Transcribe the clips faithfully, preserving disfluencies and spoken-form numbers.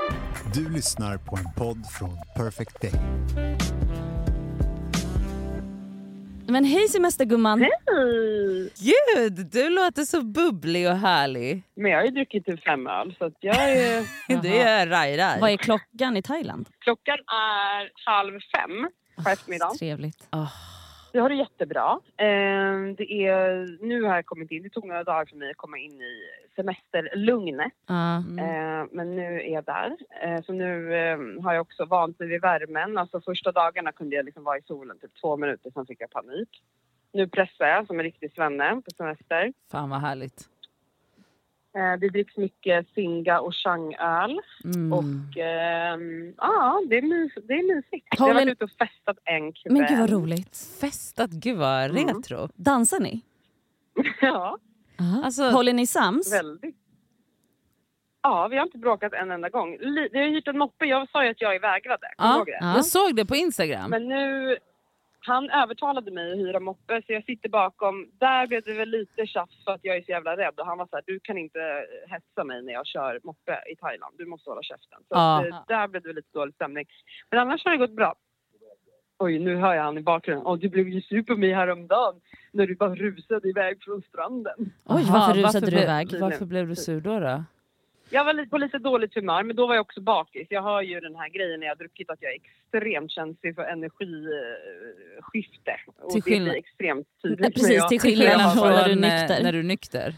Du lyssnar på en podd från Perfect Day. Men hej semestergumman. Hej! Gud, du låter så bubblig och härlig. Men jag har ju druckit typ fem öl så att jag är... Det är raj-raj. Vad är klockan i Thailand? Klockan är halv fem på eftermiddagen. Trevligt. Oh. Jag har det jättebra. Eh, det är, nu har jag kommit in, det tog några dagar för mig att komma in i semesterlugnet. Uh. Mm. Eh, men nu är jag där. Eh, så nu eh, har jag också vant mig vid värmen. Alltså första dagarna kunde jag liksom vara i solen typ två minuter, sen fick jag panik. Nu pressar jag som en riktig svenne på semester. Fan vad härligt. Eh, det dricks mycket singa och changöl. Mm. Och eh, ja, det är, mys- det är mysigt. Jag Har har varit ni- ute och festat en kväll. Men gud vad roligt. Festat, gud vad Mm. retro. Dansar ni? Ja, Uh. Alltså- Håller ni sams? väldigt. Ja, vi har inte bråkat en enda gång. Li- Vi har hyrt en moppe. Jag sa ju att jag vägrade. Kommer du Ja, ihåg det? Ja. jag såg det på Instagram. Men nu, han övertalade mig att hyra moppe så jag sitter bakom. Där blev det väl lite tjafs för att jag är så jävla rädd. Och han var så här, du kan inte hetsa mig när jag kör moppe i Thailand. Du måste hålla käften. Så Ja. att, eh, där blev det väl lite dålig stämning. Men annars har det gått bra. Oj, nu hör jag han i bakgrunden. Åh, du blev ju sur på mig häromdagen när du bara rusade iväg från stranden. Oj, Aha, varför rusade du blev- iväg? Varför blev du sur då då? Jag var lite, på lite dåligt humör, men då var jag också bakis. Jag har ju den här grejen när jag har druckit att jag är extremt känslig för energiskifte. Och Till det blir skillnad- extremt Nej, tydligt. precis, när jag- till skillnad när jag från har- när du är eh, nykter. När du är nykter.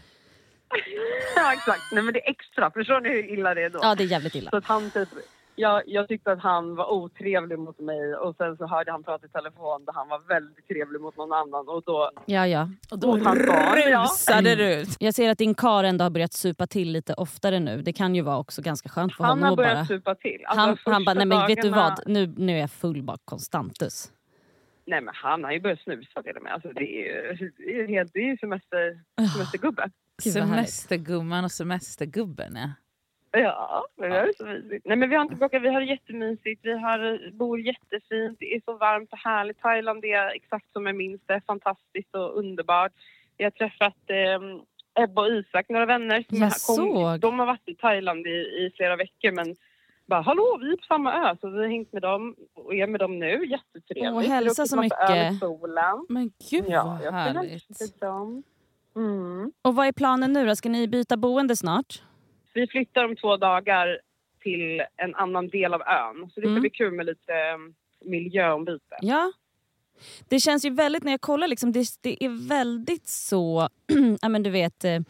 Ja, exakt. Nej, men det är extra. Förstår ni hur illa det är då? Ja, det är jävligt illa. Så att han typ... Jag, jag tyckte att han var otrevlig mot mig och sen så hörde han prata i telefon där han var väldigt trevlig mot någon annan och då... Ja, ja. Och då Och han sa, ja. rusade du ut. Jag ser att din kar ändå har börjat supa till lite oftare nu. Det kan ju vara också ganska skönt för Han honom har att börjat bara... supa till. Alltså, Han, han bara, första nej men vet du dagarna- vad? Nu, nu är jag full bara konstantus. Nej men han har ju börjat snusa till och med. Alltså, det är ju det är helt, det är ju semester, semestergubbe. Gud, vad härligt. Semestergumman och semestergubben, ja. Ja, men det är så mysigt. Nej men vi har inte bråkat, vi har det jättemysigt. Vi har, bor jättefint, det är så varmt och härligt. Thailand är exakt som jag minns det. Fantastiskt och underbart. Vi har träffat eh, Ebba och Isak, några vänner. Som Jag har- såg. De har varit i Thailand i, i flera veckor men bara, hallå, vi är på samma ö. Så vi har hängt med dem och är med dem nu. Jättetrevligt. Åh, hälsa Vi har druckit så massa öl i mycket. solen. Men gud Ja, vad jag ska härligt. hälsa till dem. Mm. Och vad är planen nu då? Ska ni byta boende snart? Vi flyttar om två dagar till en annan del av ön. Så det ska Mm. bli kul med lite eh, miljöombyte. Ja. Det känns ju väldigt, när jag kollar, liksom, det, det är väldigt så, ja men du vet, eh,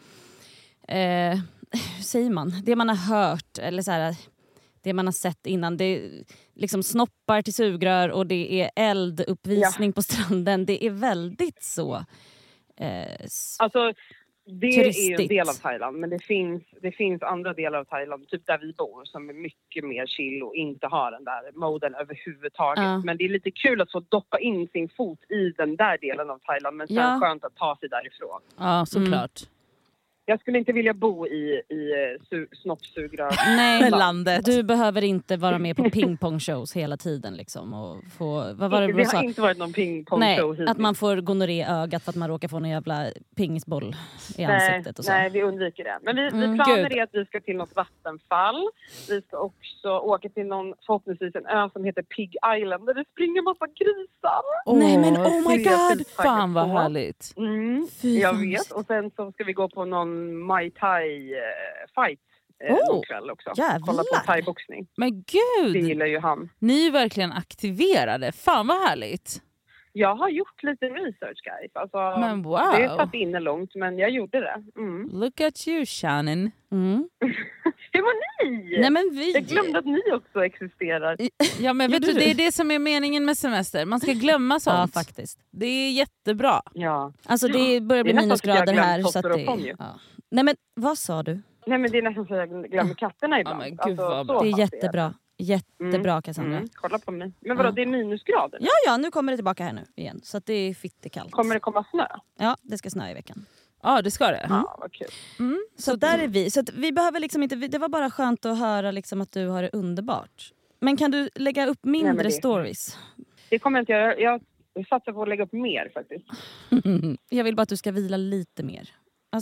eh, hur säger man? Det man har hört, eller så här, det man har sett innan. Det är liksom snoppar till sugrör och det är elduppvisning på stranden. Det är väldigt så... Eh, s- Alltså, det är ju en Turistigt. del av Thailand. Men det finns, det finns andra delar av Thailand, typ där vi bor, som är mycket mer chill och inte har den där moden överhuvudtaget. Ja. Men det är lite kul att få doppa in sin fot i den där delen av Thailand. Men sen Ja. skönt att ta sig därifrån. Ja, såklart. Jag skulle inte vilja bo i, i eh, su- snoppsugrör. nej, Landet. du behöver inte vara med på pingpong-shows hela tiden. Liksom, och få, vad var det det du har sa? inte varit någon pingpong Nej, show hittills. att man får gonorré i ögat för att man råkar få en jävla pingisboll i Nej, ansiktet och så. nej, vi undviker det. Men vi, Mm, vi planer gud. är att vi ska till något vattenfall. Vi ska också åka till någon, förhoppningsvis en ö som heter Pig Island där det springer massa grisar. Nej, men Åh, oh my det är god! fint. Fan vad på. härligt. Mm, Fy jag fan, vet. mysigt. Och sen så ska vi gå på någon Muay Thai eh, fight eh, Oh, någon kväll också. jävlar. Kolla på thai-boxning. Men Det gud, gillar ju han. ni är verkligen aktiverade. Fan vad härligt. Jag har gjort lite research guys. Alltså, Men wow. det satt inne långt men jag gjorde det. Mm. Look at you, Shannon. Mm. Hur var ni? Nej, men vi... Jag glömde att ni också existerar. Ja, men vet Gjorde du, du? det är det som är meningen med semester. Man ska glömma sånt. Ja, faktiskt. Det är jättebra. Ja. Alltså det börjar bli Det är nästan så att jag minusgrader glömt här. Så att Totter och det, Ponyo. ja. Nej men vad sa du? Nej men det är nästan så att jag glömmer katterna ibland. men gud, alltså, vad så bra. Det är fast jättebra. Jättebra Cassandra. Mm, kolla på mig. Men vadå, Ja. det är minusgrader? Ja, ja, nu kommer det tillbaka här nu igen. Så att det är fittekallt. Kommer det komma snö? Ja, det ska snö i veckan. Ja, det ska det. Ja, vad kul. Mm. Så där är vi. Så att vi behöver liksom inte... Det var bara skönt att höra liksom att du har det underbart. Men kan du lägga upp mindre Nej, men det- stories? Det kommer jag inte göra. Jag satsar på att lägga upp mer faktiskt. Jag vill bara att du ska vila lite mer. Alltså,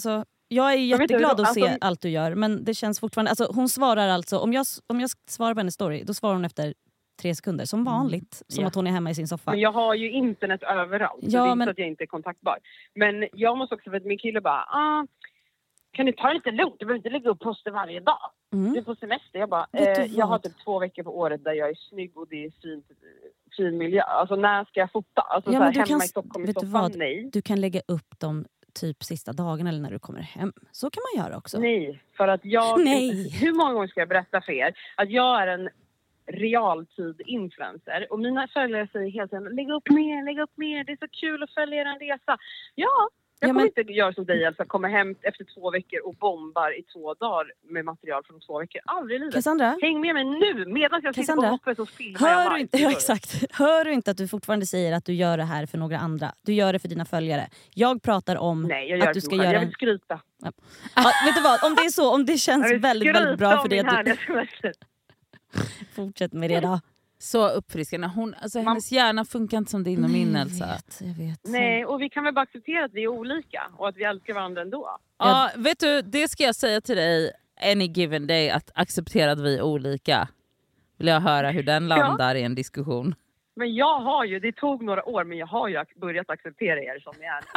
Jag är Jag vet jätteglad inte, att alltså- se allt du gör, men det känns fortfarande... Alltså, hon svarar alltså... Om jag, om jag svarar på hennes story, då svarar hon efter tre sekunder. Som vanligt. Som Ja. att hon är hemma i sin soffa. Men jag har ju internet överallt. Ja, så det är men- inte så att jag inte är kontaktbar. Men jag måste också, för att min kille bara, ah, kan du ta det lite lugnt? Du behöver inte lägga upp poster varje dag. Mm. Du är på semester. Jag bara, Vet du eh, jag har vad? typ två veckor på året där jag är snygg och det är fint, fin miljö. Alltså när ska jag fota? Alltså Ja, så här, men du hemma kan- i Stockholm i vet du soffan, vad? nej. Du kan lägga upp dem typ sista dagen eller när du kommer hem. Så kan man göra också. Nej, för att jag... Nej. Hur många gånger ska jag berätta för er att jag är en realtid-influencer och mina följare säger hela tiden lägg upp mer, lägg upp mer, det är så kul att följa er en resa. Ja, jag Ja, kommer men- inte göra som dig, alltså komma hem efter två veckor och bombar i två dagar med material från två veckor. Aldrig i livet. Cassandra, Häng med mig nu medan jag sitter Cassandra, på moppet och filmar jag hör live. du, inte, ja, exakt. Hör du inte att du fortfarande säger att du gör det här för några andra? Du gör det för dina följare. Jag pratar om Nej, jag gör att det du för ska mig själv. göra... Jag vill skryta. Ja, vet du vad? Om det är så, om det känns Jag vill väldigt, skryta väldigt bra om för dig min att du... härliga semester. Fortsätt med det då. Så uppfriskande. Hon, alltså, hennes hjärna funkar inte som din och min, Elsa. Jag vet, jag vet. Nej, och vi kan väl bara acceptera att vi är olika och att vi älskar varandra ändå. Ja, vet du, det ska jag säga till dig any given day, att acceptera att vi är olika. Vill jag höra hur den landar i en diskussion. Men jag har ju, det tog några år, men jag har ju ac- börjat acceptera er som ni är.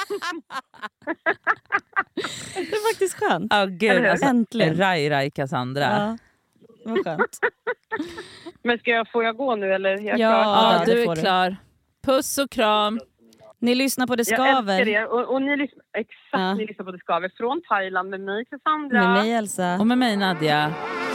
Det är faktiskt skönt. Ja, gud, Eller hur? alltså, Äntligen. Rai Rai Cassandra. Ja, vad skönt. Men ska jag, får jag gå nu eller? Är jag Ja. klar? Ja, det du får är du. klar. Puss och kram. Ni lyssnar på Det Jag älskar skaver. er. Och, och ni, lyssnar, exakt, Ja. ni lyssnar på Det skaver från Thailand med mig, Cassandra. Med mig Elsa. Och med mig Nadja.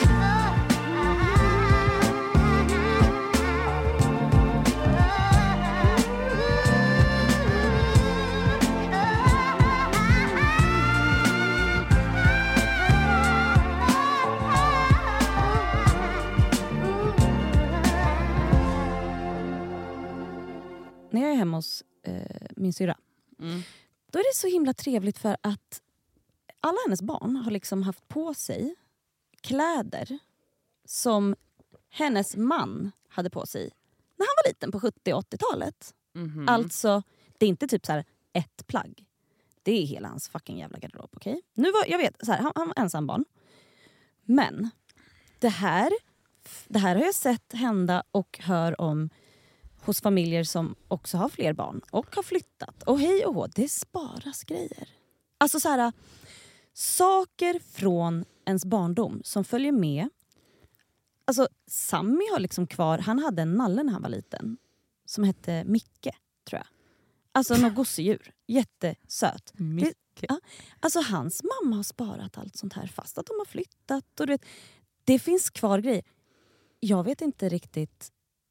När jag är hemma hos eh, min syra, Mm. då är det så himla trevligt för att alla hennes barn har liksom haft på sig kläder som hennes man hade på sig när han var liten på sjuttio- och åttiotalet. Mhm. Alltså, det är inte typ så här ett plagg. Det är hela hans fucking jävla garderob, okej? Nu var, jag vet, så här, han, han var ensam barn. Men det här, det här har jag sett hända och hör om hos familjer som också har fler barn och har flyttat. Och hej och hå, det sparas grejer. Alltså så här, saker från ens barndom som följer med. Alltså Sammy har liksom kvar, han hade en nalle när han var liten som hette Micke, tror jag. Alltså något gosedjur, jättesöt. Micke. Ja, alltså hans mamma har sparat allt sånt här fast att de har flyttat. Och du vet, det finns kvar grejer. Jag vet inte riktigt.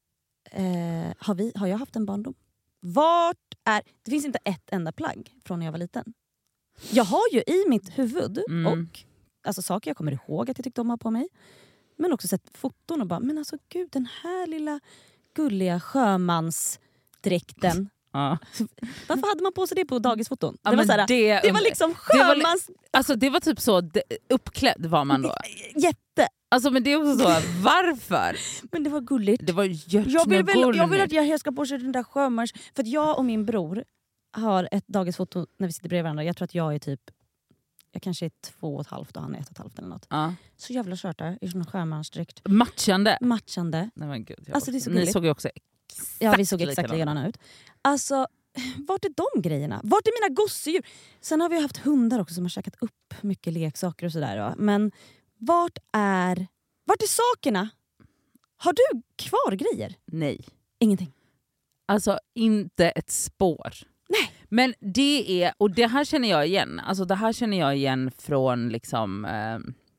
Eh, har, vi, har jag haft en barndom? Vart är... Det finns inte ett enda plagg från när jag var liten. Jag har ju i mitt huvud Mm. och alltså, saker jag kommer ihåg att jag tyckte om att ha på mig. Men också sett foton och bara, men alltså gud, den här lilla gulliga sjömansdräkten. Ja. Varför hade man på sig det på dagisfoton? Ja, Det var, men såhär, det- det var liksom det var li- sjömans... Alltså det var typ så, det, uppklädd var man då. Jätte. Alltså men det är också så, varför? Men det var gulligt. Det var Jag vill, väl, jag vill att jag... jag ska på sig den där sjömans... För att jag och min bror har ett dagisfoto när vi sitter bredvid varandra. Jag tror att jag är typ... Jag kanske är två och ett halvt och han är ett och ett halvt eller något. Ja. Så jävla skörtar i sån mansdräkt. Matchande. Matchande. Nej, men gud, jag Alltså, det är så Ni gulligt. såg ju också exakt Ja, vi såg exakt likadana. likadana ut. Alltså, vart är de grejerna? Vart är mina gosedjur? Sen har vi haft hundar också som har käkat upp mycket leksaker och sådär. Då. Men vart är... Vart är sakerna? Har du kvar grejer? Nej. Ingenting. Alltså inte ett spår. Nej. Men det är, och det här känner jag igen. Alltså det här känner jag igen från liksom... Eh,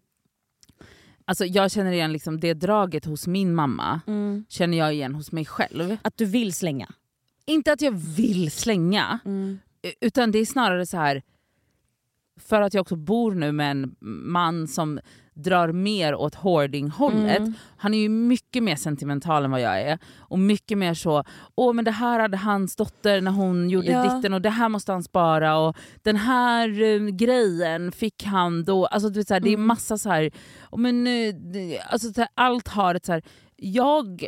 alltså jag känner igen liksom det draget hos min mamma. Mm. Känner jag igen hos mig själv. Att du vill slänga. Inte att jag vill slänga. Mm. Utan det är snarare så här. För att jag också bor nu med en man som drar mer åt hoarding-hållet. Mm. Han är ju mycket mer sentimental än vad jag är. Och mycket mer så, åh men det här hade hans dotter när hon gjorde Ja. ditten och det här måste han spara. Och den här eh, grejen fick han då. Alltså du vet, så här, det är Mm. massa så här, oh, men, eh, det, alltså, så här, allt har ett så här, jag,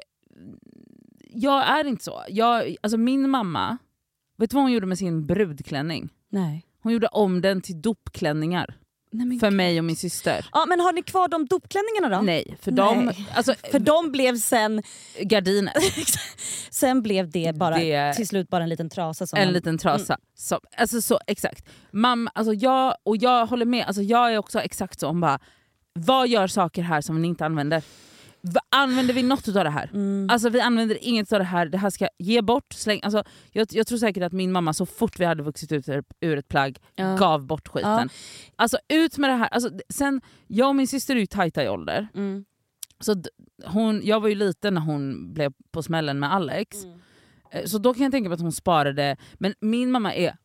jag är inte så. Jag, alltså min mamma, vet du vad hon gjorde med sin brudklänning? Nej. Hon gjorde om den till dopklänningar. Nej, för mig och min syster. Ja, men har ni kvar de dopklänningarna då? Nej, för Nej. de... Alltså, för de blev sen... Gardiner. sen blev det bara det, till slut bara en liten trasa. Som en man, liten trasa. Mm. Så, alltså så, exakt. Mamma, alltså jag, och jag håller med, alltså jag är också exakt så. Hon bara, vad gör saker här som ni inte använder? Va, använder vi något av det här? Mm. Alltså vi använder inget av det här. Det här ska ge bort, släng. Alltså, jag, jag tror säkert att min mamma så fort vi hade vuxit ut ur ett plagg ja. gav bort skiten. Ja. Alltså ut med det här. Alltså, sen, jag och min syster är ju tajta i ålder. Mm. Så hon, jag var ju liten när hon blev på smällen med Alex. Mm. Så då kan jag tänka på att hon sparade. Men min mamma är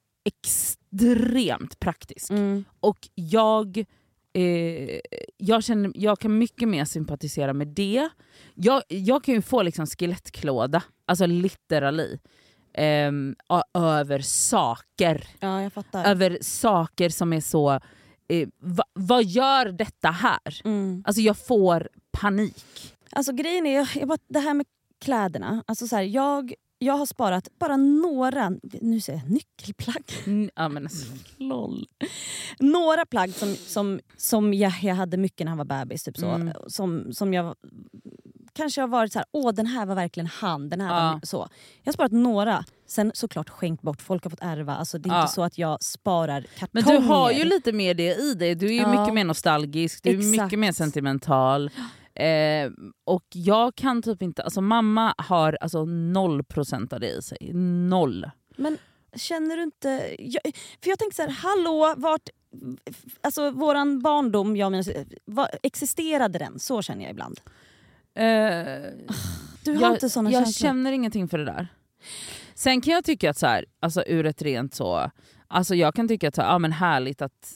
extremt praktisk. Mm. Och jag... Eh, jag, känner, jag kan mycket mer sympatisera med det. Jag, jag kan ju få liksom skelettklåda, alltså literally, eh, över saker. Ja, jag fattar. Över saker som är så... Eh, va, vad gör detta här? Mm. Alltså jag får panik. Alltså grejen är, jag, jag bara, det här med kläderna. Alltså så här, jag... Jag har sparat bara några, nu säger jag nyckelplagg. Mm, ja, men alltså. Lol. Några plagg som, som, som jag, jag hade mycket när han var bebis. Typ så. Mm. Som, som jag kanske har varit så här, åh den här var verkligen han. Den här ja. var så. Jag har sparat några. Sen såklart skänkt bort, folk har fått ärva. Alltså, det är ja. inte så att jag sparar kartonger. Men du har ju lite mer det i dig. Du är ju ja. mycket mer nostalgisk, du är Exakt. mycket mer sentimental. Eh, och jag kan typ inte, alltså mamma har alltså noll procent av det i sig, noll. Men känner du inte, jag, för jag tänker så här, hallå, vart, alltså våran barndom, jag menar, var, existerade den? Så känner jag ibland. Eh, du har jag, inte såna jag känslor. känner ingenting för det där. Sen kan jag tycka att så här, alltså ur ett rent så, alltså jag kan tycka att så här, ja men härligt att...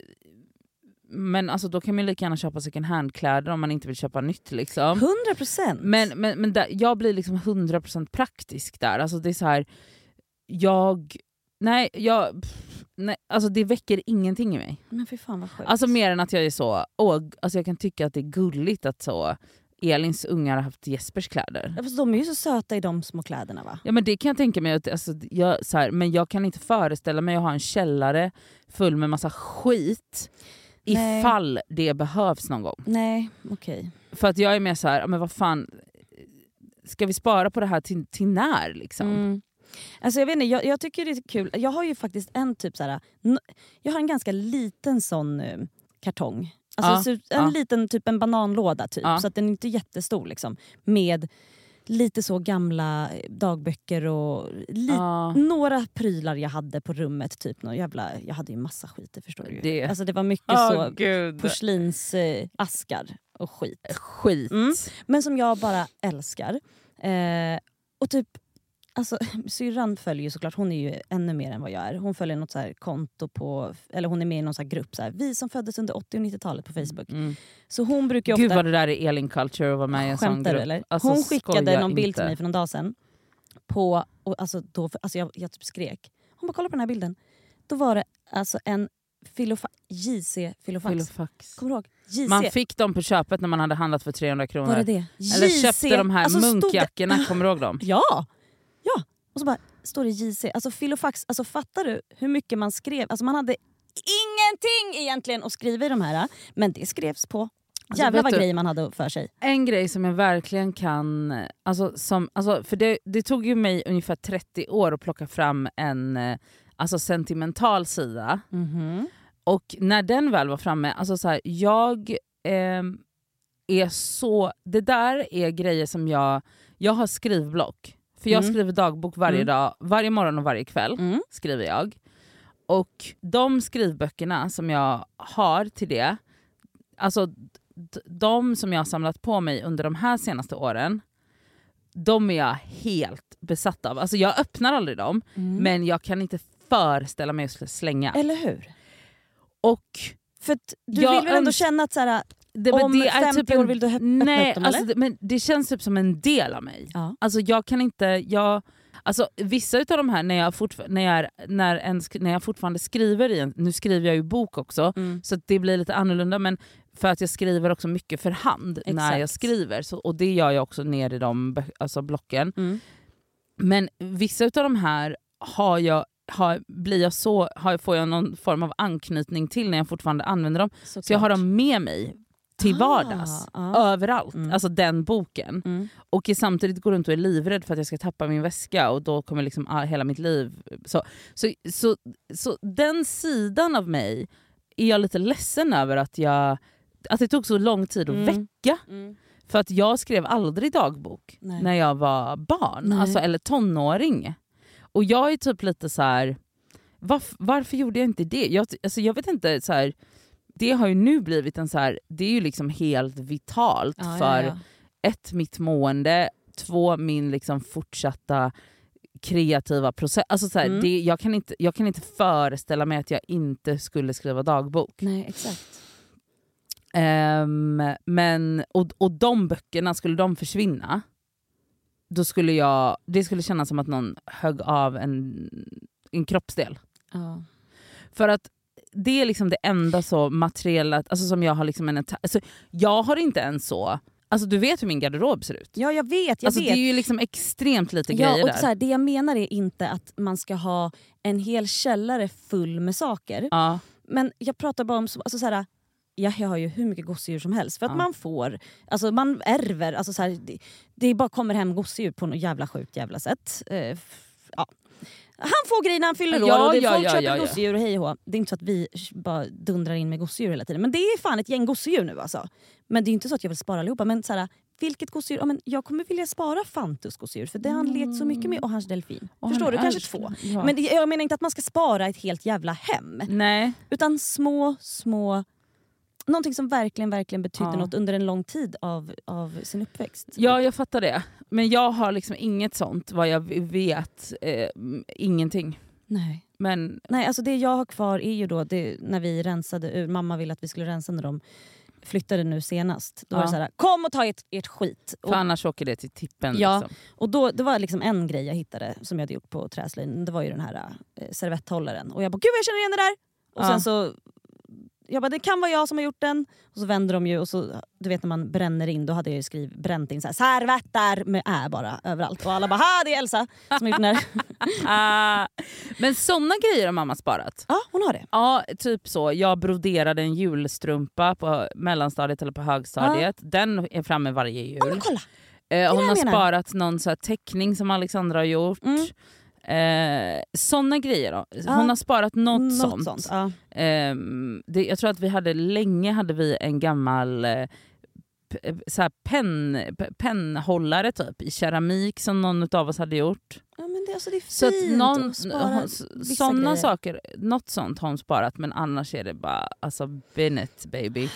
Men alltså, då kan man lika gärna köpa second hand-kläder om man inte vill köpa nytt. Liksom. hundra procent! Men, men, men där, jag blir liksom hundra procent praktisk där. Alltså, det är så här, jag... Nej, jag... Pff, nej, alltså det väcker ingenting i mig. Men för fan vad sjukt. Alltså mer än att jag är så... Åh, alltså jag kan tycka att det är gulligt att så... Elins ungar har haft Jespers kläder. Ja, fast de är ju så söta i de små kläderna, va? Ja, men det kan jag tänka mig. Att, alltså, jag, så här, men jag kan inte föreställa mig att ha en källare full med massa skit... Nej. Ifall det behövs någon gång. Nej, okej. Okay. För att jag är mer så här, men vad fan, ska vi spara på det här till, till när liksom? Mm. Alltså jag vet inte, jag, jag tycker det är kul. Jag har ju faktiskt en typ så här, jag har en ganska liten sån uh, kartong. Alltså ja, en ja. liten typ en bananlåda typ, ja. så att den är inte jättestor liksom, med lite så gamla dagböcker och li- ah. några prylar jag hade på rummet. Typ någon jävla, jag hade ju massa skit, förstår du. Det. Alltså det var mycket oh, så Gud. porslinsaskar eh, och skit. Skit. Mm. Men som jag bara älskar. Eh, och typ, alltså syrran följer ju såklart, hon är ju ännu mer än vad jag är. Hon följer något så här konto på, eller hon är med i någon så här grupp så här, vi som föddes under åttio- och nittiotalet på Facebook. Mm. Så hon brukar ju ofta... Gud vad det där är Elin Culture och vara med i en sån grupp. Eller? Alltså, hon skickade någon bild inte. till mig för någon dag sedan. På, och alltså då, alltså jag, jag typ skrek. Hon bara, kolla på den här bilden. Då var det alltså en filofa- J C Filofax. Filofax. Kommer du ihåg? J C. Man fick dem på köpet när man hade handlat för trehundra kronor. Var det det? Eller J C. Köpte de här alltså, munkjackorna, det... kommer du ihåg dem? Ja! Ja! Och så bara står det J C. Alltså Filofax, alltså fattar du hur mycket man skrev? Alltså man hade ingenting egentligen att skriva i de här. Men det skrevs på. Alltså, jävlar vad grejer man hade för sig. En grej som jag verkligen kan... Alltså, som, alltså, för det, det tog ju mig ungefär trettio år att plocka fram en alltså, sentimental sida. Mm-hmm. Och när den väl var framme, alltså så här, jag eh, är så... Det där är grejer som jag... Jag har skrivblock. För jag mm. skriver dagbok varje mm. dag, varje morgon och varje kväll mm. skriver jag. Och de skrivböckerna som jag har till det, alltså d- de som jag har samlat på mig under de här senaste åren, de är jag helt besatt av. Alltså jag öppnar aldrig dem, mm. men jag kan inte föreställa mig att slänga. Eller hur? Och för att du vill väl ändå känna att så här, det, om det är femtio typ en, år vill du öppna nej, upp dem, alltså, eller? Det, men det känns typ som en del av mig. Ja. Alltså jag kan inte... Jag, alltså, vissa av de här, när jag, fortfar- när jag, när en, när jag fortfarande skriver i en... Nu skriver jag ju bok också, mm. så det blir lite annorlunda. Men för att jag skriver också mycket för hand. Exakt. När jag skriver. Så, och det gör jag också ner i de alltså blocken. Mm. Men vissa av de här har jag har, blir jag så, har, får jag någon form av anknytning till när jag fortfarande använder dem. Så, så jag har dem med mig till vardags, ah, ah. överallt. Mm. Alltså den boken. Mm. Och samtidigt går runt och är livrädd för att jag ska tappa min väska och då kommer liksom ah, hela mitt liv. Så, så, så, så den sidan av mig är jag lite ledsen över att, jag, att det tog så lång tid att mm. väcka. Mm. För att jag skrev aldrig dagbok Nej. när jag var barn, alltså, eller tonåring. Och jag är typ lite så här, varf- varför gjorde jag inte det? Jag, alltså, jag vet inte, så här, det har ju nu blivit en så här, det är ju liksom helt vitalt ja, för ja, ja. ett, mitt mående, två, min liksom fortsatta kreativa process. Alltså så här, mm. det, jag, kan inte, jag kan inte föreställa mig att jag inte skulle skriva dagbok. Nej, exakt. Um, men, och, och de böckerna, skulle de försvinna, då skulle jag, det skulle kännas som att någon högg av en, en kroppsdel. Ja. För att det är liksom det enda så materiella, alltså som jag har liksom en, alltså jag har inte ens så, alltså du vet hur min garderob ser ut. Ja, jag vet, jag alltså vet. Det är ju liksom extremt lite ja, grejer och där. Så här, det jag menar är inte att man ska ha en hel källare full med saker. Ja. Men jag pratar bara om, alltså så här, ja, jag har ju hur mycket gosedjur som helst. För att ja. man får, alltså man ärver, alltså så här, det, det bara kommer hem gosedjur på något jävla sjukt jävla sätt. Uh, f- ja. Han får grejer när han fyller år ja, och det, ja, folk ja, köper ja, ja. gosedjur och hej och hå. Det är inte så att vi bara dundrar in med gosedjur hela tiden. Men det är fan ett gäng gosedjur nu alltså. Men det är inte så att jag vill spara allihopa. Men så här, vilket gosedjur? Ja, men jag kommer vilja spara Fantus gosedjur. För det har han lekt så mycket med. Och hans delfin. Och Förstår du? Kanske älskar. två. Ja. Men det, jag menar inte att man ska spara ett helt jävla hem. Nej. Utan små, små... Någonting som verkligen, verkligen betyder ja. något under en lång tid av, av sin uppväxt. Ja, jag fattar det. Men jag har liksom inget sånt vad jag vet. Eh, ingenting. Nej. Men... Nej, alltså det jag har kvar är ju då det, när vi rensade ur. Mamma ville att vi skulle rensa när de flyttade nu senast. Då ja. var det så här, kom och ta ert, ert skit. För och, annars åker det till tippen. Ja, liksom. Och då, det var liksom en grej jag hittade som jag hade gjort på träslin. Det var ju den här eh, servetthållaren. Och jag bara, gud jag känner igen det där! Och ja. sen så... Jag bara, det kan vara jag som har gjort den. Och så vänder de ju och så, du vet när man bränner in, då hade jag ju skrivit bränt in så här, servetter med ä bara överallt. Och alla bara, ha det är Elsa som har gjort den här. Men såna grejer har mamma sparat. Ja, hon har det. Ja, typ så. Jag broderade en julstrumpa på mellanstadiet eller på högstadiet. Ja. Den är framme varje jul. Ja, men kolla. Eh, hon har sparat någon så här teckning som Alexandra har gjort. Mm. Eh, såna grejer då. Hon ja. har sparat något, något sånt, sånt. Ja. Eh, det, jag tror att vi hade länge hade vi en gammal eh, p- så här pen, p- pennhållare typ i keramik som någon av oss hade gjort. Ja, men det, alltså, det är fint så att någon, att spara såna saker, något sånt har hon sparat, men annars är det bara alltså Bennett baby.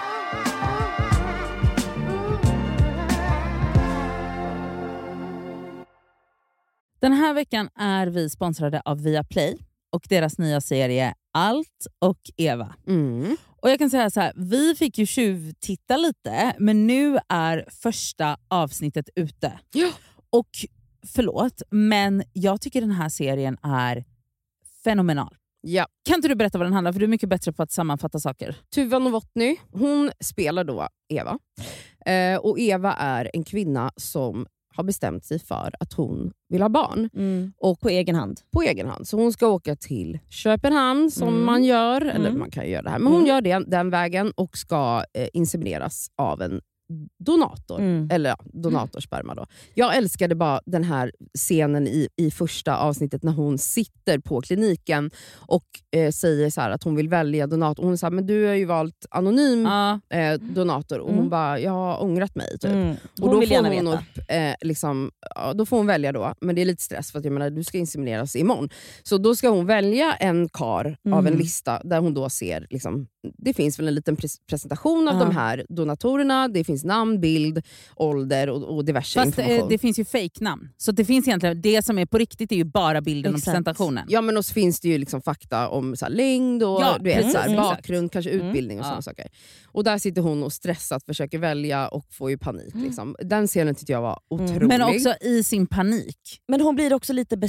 Den här veckan är vi sponsrade av Viaplay och deras nya serie Allt och Eva. Mm. Och jag kan säga så här, vi fick ju tjuvtitta lite, men nu är första avsnittet ute. Ja. Och förlåt, men jag tycker den här serien är fenomenal. Ja. Kan inte du berätta vad den handlar om? För du är mycket bättre på att sammanfatta saker. Tuva Novotny, hon spelar då Eva. Eh, och Eva är en kvinna som har bestämt sig för att hon vill ha barn. Mm. Och på egen hand. På egen hand. Så hon ska åka till Köpenhamn som mm. man gör. Eller mm. man kan göra det här. Men hon mm. gör det den vägen och ska eh, insemineras av en donator. Mm. Eller ja, donatorsperma då. Jag älskade bara den här scenen i, i första avsnittet när hon sitter på kliniken och eh, säger så här att hon vill välja donator. Hon säger men du har ju valt anonym ah. eh, donator. Och hon mm. bara, jag har ångrat mig. Typ. Mm. Och då vill får hon veta. upp, eh, liksom, ja, då får hon välja då. Men det är lite stress för att jag menar, du ska insemineras imorgon. Så då ska hon välja en kar mm. av en lista där hon då ser, liksom, det finns väl en liten pres- presentation av uh-huh. de här donatorerna. Det finns namn, bild, ålder och, och diverse Fast information. eh, det finns ju fake-namn. Så det finns egentligen, det som är på riktigt är ju bara bilden Exakt. och presentationen. Ja, men så finns det ju liksom fakta om så här, längd och Ja, du vet, precis, så här, exakt. bakgrund, kanske utbildning och Mm. sådana saker. Och där sitter hon och stressat försöker välja och får ju panik. Liksom. Den scenen tyckte jag var otrolig. Men också i sin panik. Men hon blir också lite besatt.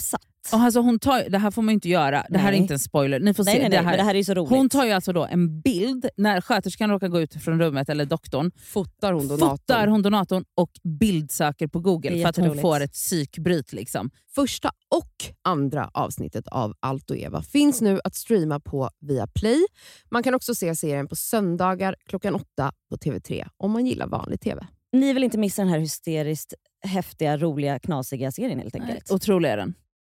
Och alltså hon tar, det här får man ju inte göra. Det här är Nej. inte en spoiler. Ni får Nej, se. nej, nej, det här, men det här är ju så roligt. hon tar ju alltså då en bild när sköterskan råkar gå ut från rummet eller doktorn. Fotar hon donatorn. Fotar hon donatorn och bildsöker på Google för att hon jätteroligt. får ett psykbryt. Liksom. Första och andra avsnittet av Allt och Eva finns nu att streama på Viaplay. Man kan också se serien på söndagar klockan åtta på T V tre om man gillar vanlig tv. Ni vill inte missa den här hysteriskt häftiga, roliga, knasiga serien helt enkelt. Otrolig är den.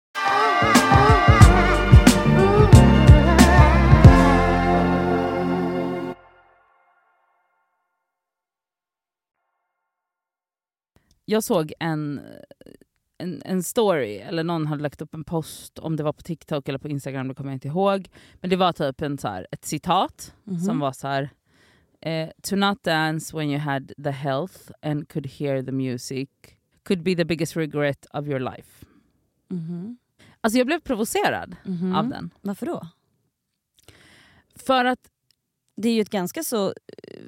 Jag såg en, en, en story, eller någon hade lagt upp en post, om det var på TikTok eller på Instagram, det kommer jag inte ihåg. Men det var typ en, så här, ett citat Mhm. som var så här: eh, to not dance when you had the health and could hear the music could be the biggest regret of your life. Mhm. Alltså jag blev provocerad Mhm. av den. Varför då? För att Det är ju ett ganska så eh,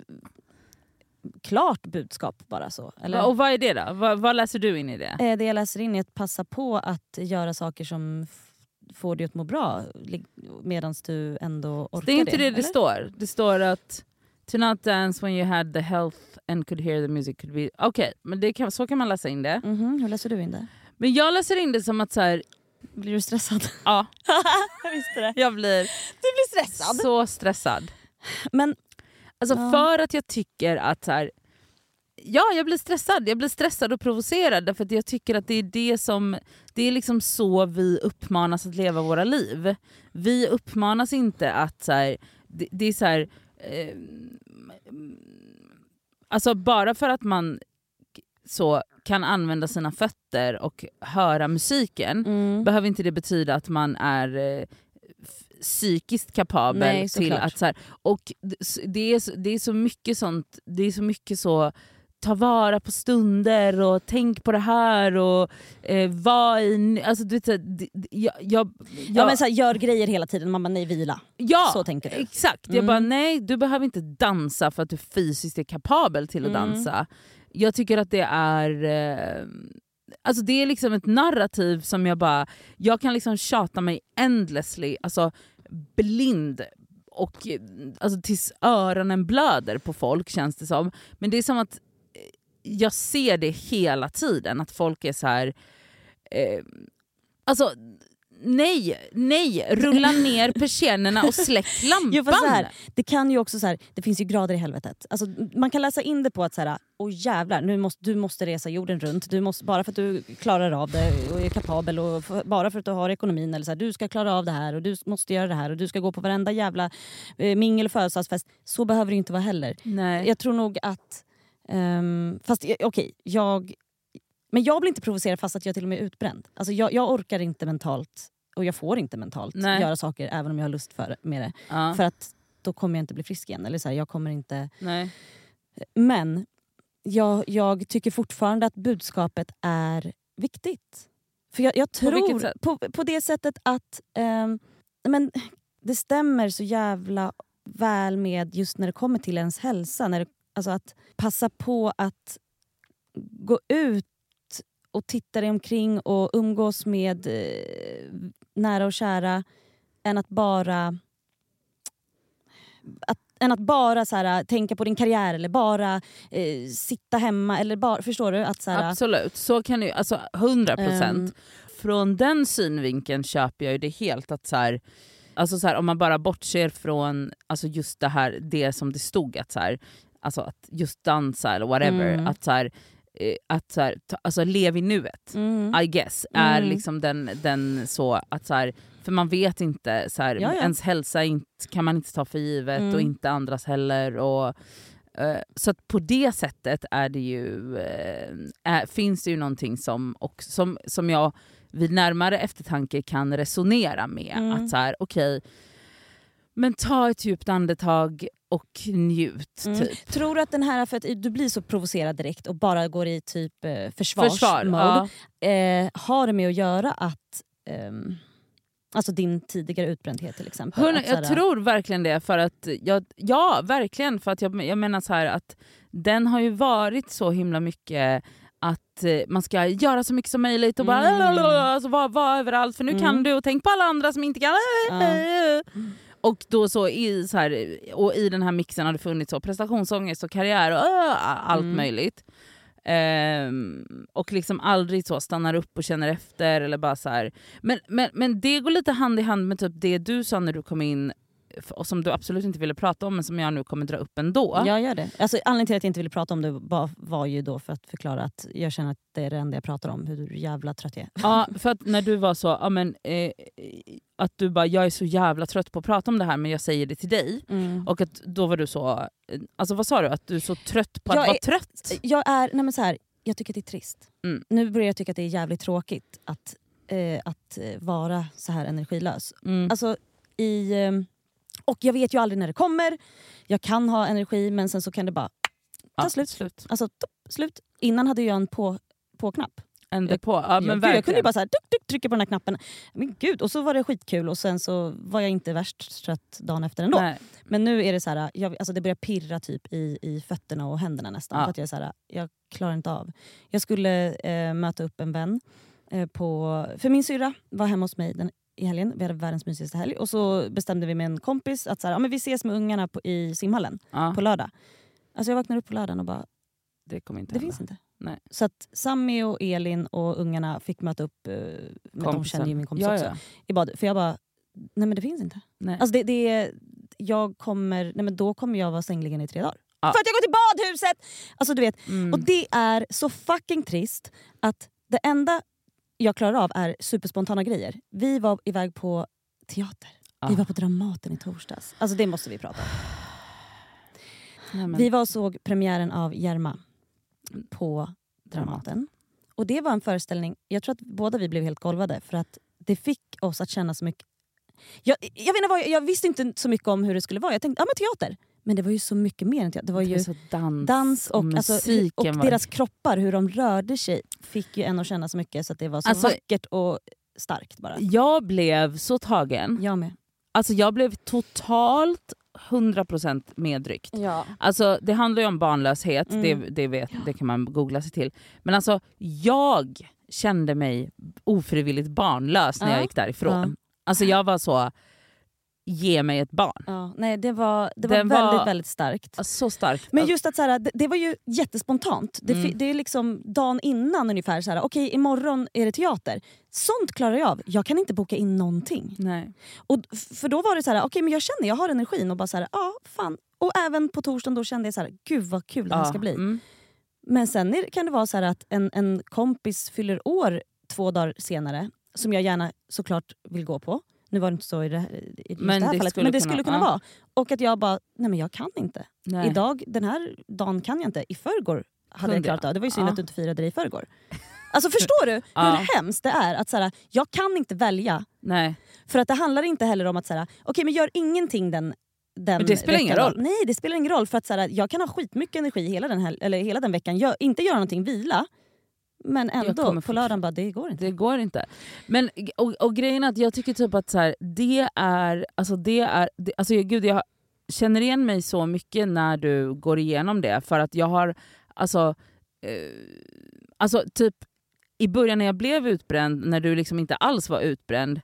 klart budskap bara så. Eller? och vad är det då? Vad, vad läser du in i det? Eh, Det jag läser in är att passa på att göra saker som f- får dig att må bra medan du ändå orkar Det är inte det det, eller? står. Det står att to not dance when you had the health and could hear the music could be... Okej, okay, men det kan, så kan man läsa in det. Mhm, hur läser du in det? Men jag läser in det som att så här, Blir du stressad? ja, Jag visste det. jag blir Du blir stressad. så stressad. Men Alltså Ja. för att jag tycker att så här, ja, jag blir stressad. Jag blir stressad och provocerad därför att jag tycker att det är det som det är liksom så vi uppmanas att leva våra liv. Vi uppmanas inte att så här, det, det är så här, eh, alltså bara för att man så kan använda sina fötter och höra musiken mm. behöver inte det betyda att man är eh, f- psykiskt kapabel. Nej, till såklart. att så här, och det- det är, så- det är så mycket sånt, det är så mycket så ta vara på stunder och tänk på det här och eh, var i, alltså du vet, så här, det- det- jag, jag, Ja, jag, men så här, gör grejer hela tiden, man bara nej, vila. ja, så tänker du. exakt. Jag Mm. bara nej, du behöver inte dansa för att du fysiskt är kapabel till att Mm. dansa. Jag tycker att det är eh, alltså det är liksom ett narrativ som jag bara, jag kan liksom tjata mig endlessly, alltså blind och eh, alltså tills öronen blöder på folk känns det som. Men det är som att eh, jag ser det hela tiden, att folk är så här. Eh, alltså nej, nej, rulla ner persiennerna och släck lampan. Jo, fast så här, det kan ju också så här, det finns ju grader i helvetet. Alltså, man kan läsa in det på att så här, åh jävlar, nu måste, du måste resa jorden runt. Du måste, bara för att du klarar av det och är kapabel och för, bara för att du har ekonomin. Eller så här, du ska klara av det här och du måste göra det här och du ska gå på varenda jävla eh, mingel och födelsedagsfest. Så behöver det inte vara heller. Nej. Jag tror nog att... Um, fast okej, okay, jag... Men jag blir inte provocerad fast att jag till och med är utbränd. Alltså jag, jag orkar inte mentalt, och jag får inte mentalt Nej. göra saker även om jag har lust för, med det. Ja. För att då kommer jag inte bli frisk igen. Eller så här, jag kommer inte... Nej. Men jag, jag tycker fortfarande att budskapet är viktigt. För jag, jag På vilket tror sätt? på, på det sättet att ehm, men det stämmer så jävla väl med just när det kommer till ens hälsa. När det, alltså att passa på att gå ut och titta dig omkring och umgås med eh, nära och kära än att bara att, än att bara så här, tänka på din karriär eller bara eh, sitta hemma. Eller bara, förstår du? Att, så här, Absolut, så kan det ju, alltså hundra procent. Ehm. Från den synvinkeln köper jag ju det helt att så här, alltså så här, om man bara bortser från alltså just det här, det som det stod att så här, alltså att just dansa eller whatever, Mm. att så här, eh, att så här, ta, alltså lev i nuet. mm. I guess är Mm. liksom den, den så att så här, för man vet inte så här, Ja, ja. ens hälsa inte, kan man inte ta för givet Mm. och inte andras heller och eh, så att på det sättet är det ju eh, är, finns det ju någonting som och som som jag vid närmare eftertanke kan resonera med Mm. att så här okej, men ta ett djupt andetag och njut Mm. typ. Tror du att den här, för att du blir så provocerad direkt och bara går i typ eh, försvarsmode, Försvar, ja. eh, har det med att göra att ehm, alltså din tidigare utbrändhet till exempel? Hörrni, att, så här, jag tror verkligen det, för att jag, ja verkligen, för att jag, jag menar så här att den har ju varit så himla mycket att eh, man ska göra så mycket som möjligt och bara Mm. alltså, vara var överallt för nu Mm. kan du och tänk på alla andra som inte kan. Ja. Och då så i, så här, och i den här mixen har det funnits så prestationsångest och karriär och äh, allt Mm. möjligt. Ehm, och liksom aldrig så stannar upp och känner efter eller bara så här. Men, men, men det går lite hand i hand med typ det du sa när du kom in och som du absolut inte ville prata om men som jag nu kommer dra upp ändå. Jag gör det. Alltså, anledningen till att jag inte ville prata om det var, var ju då för att förklara att jag känner att det är det enda jag pratar om, hur jävla trött jag är. Ja, för att när du var så, ja, men, eh, att du bara, jag är så jävla trött på att prata om det här men jag säger det till dig. Mm. Och att då var du så, alltså vad sa du? Att du är så trött på att Jag vara är- trött? Jag är, nej men så här, jag tycker att det är trist. Mm. Nu börjar jag tycka att det är jävligt tråkigt att, eh, att eh, vara så här energilös. Mm. Alltså i... Eh, och jag vet ju aldrig när det kommer. Jag kan ha energi men sen så kan det bara ta Ja, slut. slut. Alltså topp, slut. Innan hade jag en på, på-knapp. Ände på. Ja, men jag, jag verkligen. kunde ju bara så här, tuk, tuk, trycka på den här knappen. Men gud, och så var det skitkul och sen så var jag inte värst trött dagen efter ändå. Nej. Men nu är det så här, jag, alltså det börjar pirra typ i, i fötterna och händerna nästan. Ja. För att jag är så här, jag klarar inte av. Jag skulle eh, möta upp en vän eh, på, för min syrra var hemma hos mig den, i helgen. Vi hade världens mysigaste helg. Och så bestämde vi med en kompis att så här, ja, men vi ses med ungarna på, i simhallen Ja, på lördag. Alltså jag vaknar upp på lördagen och bara, det kommer inte det hända. finns inte. Nej. Så att Sammy och Elin och ungarna fick möta upp, eh, men de Kompisen. känner ju min kompis Ja, också. ja. I bad, för jag bara, nej men det finns inte. Nej. Alltså det, det är, jag kommer, nej men då kommer jag vara sängligen i tre dagar. Ja. För att jag går till badhuset! Alltså du vet, Mm. och det är så fucking trist att det enda jag klarar av är superspontana grejer. Vi var iväg på teater. Vi Ah. var på Dramaten i torsdags. Alltså det måste vi prata om. Nej, men, Vi var och såg premiären av Järma på Dramaten. Och det var en föreställning, jag tror att båda vi blev helt golvade för att det fick oss att känna så mycket. Jag, jag, vet inte vad, jag visste inte så mycket om hur det skulle vara. Jag tänkte, ja men teater. Men det var ju så mycket mer än teater. Det var det ju var så dans, dans och, alltså, musiken. och var- deras kroppar, hur de rörde sig fick ju en att känna så mycket så att det var så Alltså- vackert och starkt bara. Jag blev så tagen. Jag med. Alltså jag blev totalt hundra procent medryckt. Ja. Alltså det handlar ju om barnlöshet, Mm. det, det, vet, det kan man googla sig till. Men alltså jag kände mig ofrivilligt barnlös när Ja. jag gick därifrån. Ja. Alltså jag var så, ge mig ett barn. Ja, nej, det var, det var Den väldigt, var- väldigt starkt. Alltså, så starkt. Men just att så här, det, det var ju jättespontant. Det, fi- Mm. det är liksom dagen innan ungefär, så här, okej imorgon är det teater. Sånt klarar jag av. Jag kan inte boka in någonting. Nej. Och, f- för då var det så här, okej men jag känner jag har energin och bara så här, ja fan. Och även på torsdagen då kände jag så här, gud vad kul det här Ja, ska bli. mm. Men sen är, kan det vara så här att en, en kompis fyller år två dagar senare, som jag gärna såklart vill gå på. Nu var det inte så i det, i just Men det här det fallet, skulle men det kunna- skulle kunna ja. vara. Och att jag bara, nej men jag kan inte. Nej. Idag, den här dagen kan jag inte. I förrgår hade jag Kunde klarat jag. av. Det var ju synd Ja. att du inte firade det i förrgår. Alltså förstår du Ja. hur hemskt det är att så här, jag kan inte välja. Nej. För att det handlar inte heller om att så här, okej men gör ingenting den, den Men det spelar ingen veckan då. roll. Nej det spelar ingen roll för att så här, jag kan ha skitmycket energi hela den, här, eller hela den veckan. Jag, inte göra någonting, vila. Men Jag ändå kommer på lördagen bara, det går inte. Det går inte. Men, och, och grejen är att jag tycker typ att så här, det är... Alltså det är det, alltså, gud, jag känner igen mig så mycket när du går igenom det. För att jag har... Alltså, eh, alltså typ i början när jag blev utbränd, när du liksom inte alls var utbränd.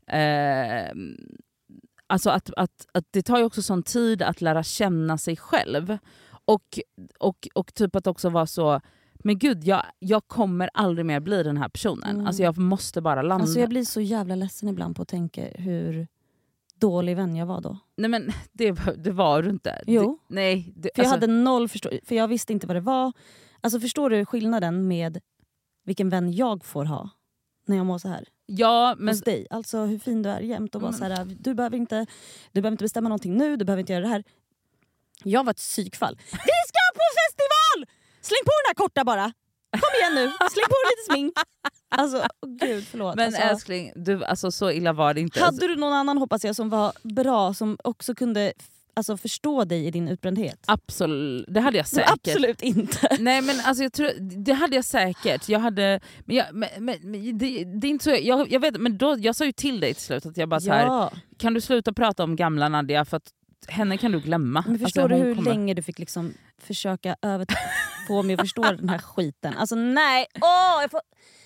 Eh, alltså att, att, att det tar ju också sån tid att lära känna sig själv. Och, och, och typ att också vara så... Men gud, jag, jag kommer aldrig mer bli den här personen. Mm. Alltså jag måste bara landa. Alltså jag blir så jävla ledsen ibland på att tänka hur dålig vän jag var då. Nej men det, det var du inte. Jo. Det, nej, det, För jag alltså, hade noll förstå- för jag visste inte vad det var. Alltså förstår du skillnaden med vilken vän jag får ha när jag mår så här? ja, men, Hos dig. Alltså hur fin du är jämt och bara Mm. så här, du behöver inte du behöver inte bestämma någonting nu, du behöver inte göra det här. Jag var ett psykfall. Vi ska på festival! Släng på den här korta bara. Kom igen nu, släng på lite smink. Alltså oh, gud förlåt. men alltså, älskling, du, alltså, så illa var det inte. Alltså, hade du någon annan hoppas jag som var bra, som också kunde f- alltså, förstå dig i din utbrändhet? absolut, det hade jag säkert. Absolut inte. Nej men alltså jag tror, det hade jag säkert. Jag hade, men, jag, men, men, men det, det är inte så, jag, jag vet, men då, jag sa ju till dig till slut att jag bara så här, Ja. kan du sluta prata om gamla Nadia för att henne kan du glömma. Men förstår alltså, du hur kommer... länge du fick liksom försöka över få mig att förstå den här skiten? Alltså nej, åh, jag får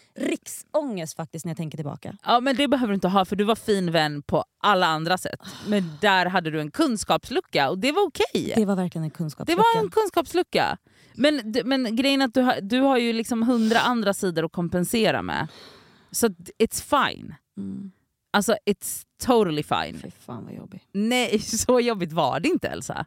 riksångest faktiskt när jag tänker tillbaka. Ja, men det behöver du inte ha, för du var fin vän på alla andra sätt. Men där hade du en kunskapslucka och det var okej. Det var verkligen en kunskapslucka. Det var en kunskapslucka. Men, men grejen är att du har, du har ju liksom hundra andra sidor att kompensera med. Så it's fine. Mm. Alltså it's totally fine. Fy fan vad jobbigt. Nej, så jobbigt var det inte, Elsa.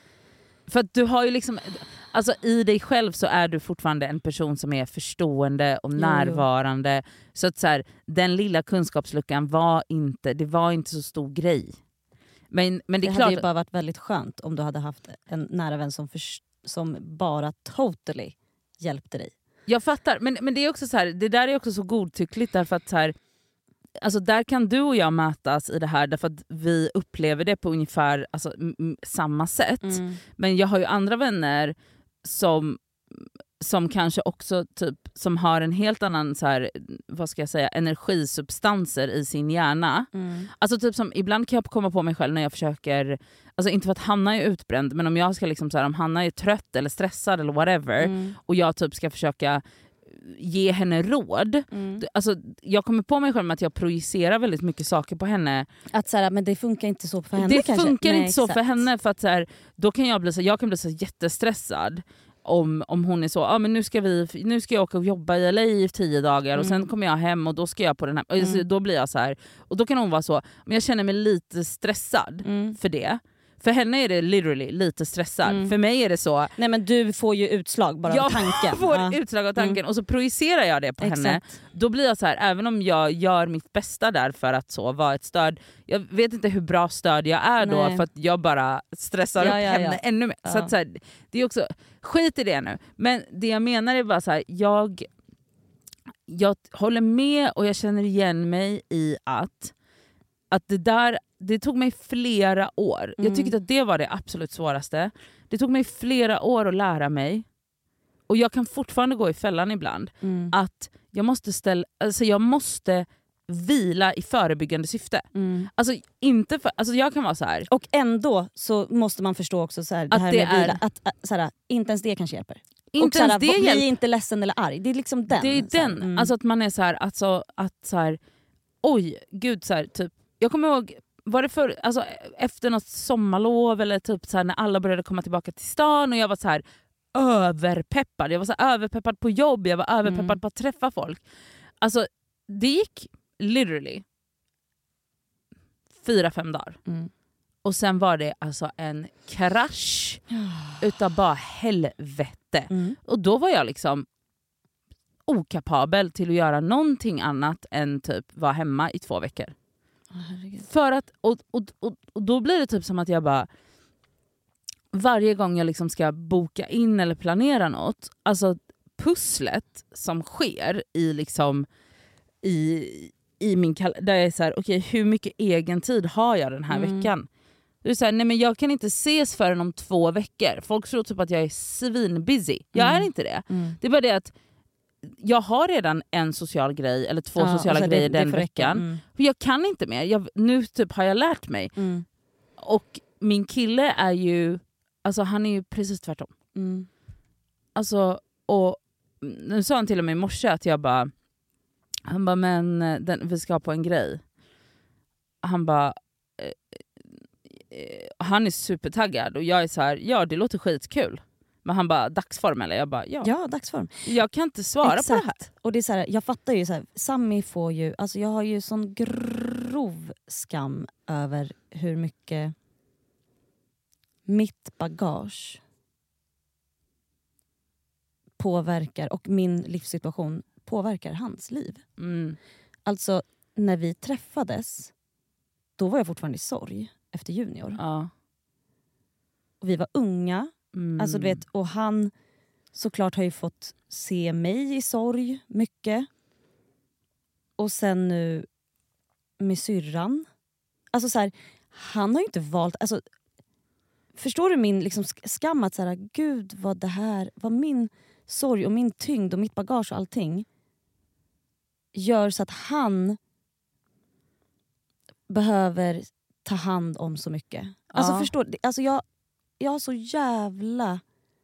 För att du har ju liksom, alltså i dig själv så är du fortfarande en person som är förstående och närvarande. Jo, jo. Så att så här, den lilla kunskapsluckan var inte, det var inte så stor grej. Men, men det, är det klart hade ju bara varit väldigt skönt om du hade haft en nära vän som, för, som bara totally hjälpte dig. Jag fattar, men, men det är också så här, det där är också så godtyckligt därför att så här, alltså där kan du och jag mötas i det här därför att vi upplever det på ungefär alltså, m- samma sätt. Mm. Men jag har ju andra vänner som, som kanske också typ, som har en helt annan så här, vad ska jag säga, energisubstanser i sin hjärna. Mm. Alltså typ som ibland kan jag komma på mig själv när jag försöker, alltså inte för att Hanna är utbränd, men om jag ska liksom så här, om Hanna är trött eller stressad eller whatever mm. och jag typ ska försöka ge henne råd. Mm. Alltså, jag kommer på mig själv med att jag projicerar väldigt mycket saker på henne. Att så här, men det funkar inte så för henne det kanske? Det funkar Nej, inte så exakt. för henne för att så här, då kan jag bli så jag kan bli så jättestressad om, om hon är så, ah, men nu ska vi nu ska jag åka och jobba i L A i tio dagar mm. och sen kommer jag hem och då ska jag på den här mm. alltså, då blir jag så här och då kan hon vara så, men jag känner mig lite stressad mm. för det. För henne är det literally lite stressad. Mm. För mig är det så... Nej men du får ju utslag bara jag av tanken. Jag får ja. utslag av tanken mm. och så projicerar jag det på Exakt. henne. Då blir jag så här, även om jag gör mitt bästa där för att så vara ett stöd. Jag vet inte hur bra stöd jag är då. Nej. För att jag bara stressar ja, upp ja, henne ja. ännu mer. Ja. Så, att, så här, det är också... Skit i det nu. Men det jag menar är bara så här, jag... Jag håller med och jag känner igen mig i att... Att det där... Det tog mig flera år. Mm. Jag tyckte att det var det absolut svåraste. Det tog mig flera år att lära mig. Och jag kan fortfarande gå i fällan ibland. Mm. Att jag måste, ställa, alltså jag måste vila i förebyggande syfte. Mm. Alltså, inte för, alltså jag kan vara så här. Och ändå så måste man förstå också så här, det att här det med är, vila. Att, att, så här, inte ens det kanske hjälper. Inte och så här, ens det bli hjälper. inte ledsen eller arg. Det är liksom den. Det är den. Mm. Alltså att man är så här, alltså, att så här, oj, gud så här, typ. Jag kommer ihåg var det för, alltså, efter något sommarlov eller typ så här, när alla började komma tillbaka till stan och jag var så här överpeppad. Jag var så här, överpeppad på jobb, jag var överpeppad mm. på att träffa folk. Alltså det gick literally fyra, fem dagar. Mm. Och sen var det alltså en krasch utav bara helvete. Mm. Och då var jag liksom okapabel till att göra någonting annat än typ vara hemma i två veckor. Oh, för att, och, och, och, och då blir det typ som att jag bara varje gång jag liksom ska boka in eller planera något, alltså pusslet som sker i liksom i, i min kalender, där jag är så här, okej, okay, hur mycket egen tid har jag den här mm. veckan? Det är så här, nej men jag kan inte ses förrän om två veckor. Folk tror typ att jag är svinbusy. Jag mm. är inte det. Mm. Det är bara det att jag har redan en social grej eller två ja, sociala grejer det, den det veckan. Mm. För jag kan inte mer. Jag, nu typ har jag lärt mig. Mm. Och min kille är ju, alltså han är ju precis tvärtom. Mm. Alltså, och nu sa han till och med i morse att jag bara, han bara, men den, vi ska på en grej. Han bara, eh, eh, han är supertaggad och jag är så här, ja det låter skitkul. Men han bara, dagsform eller? Jag bara, ja. Ja, dagsform. Jag kan inte svara Exakt. på det här. Och det är så här, jag fattar ju så här, Sammy får ju, alltså jag har ju sån grov skam över hur mycket mitt bagage påverkar och min livssituation påverkar hans liv. Mm. Alltså när vi träffades, då var jag fortfarande i sorg efter junior. Ja. Och vi var unga. Mm. Alltså, du vet, och han såklart har ju fått se mig i sorg mycket. Och sen nu med syrran. Alltså så här, han har ju inte valt... Alltså, förstår du min liksom skam att så här, gud vad det här... Vad min sorg och min tyngd och mitt bagage och allting gör så att han behöver ta hand om så mycket. Alltså Ja. förstår, alltså jag, jag har så jävla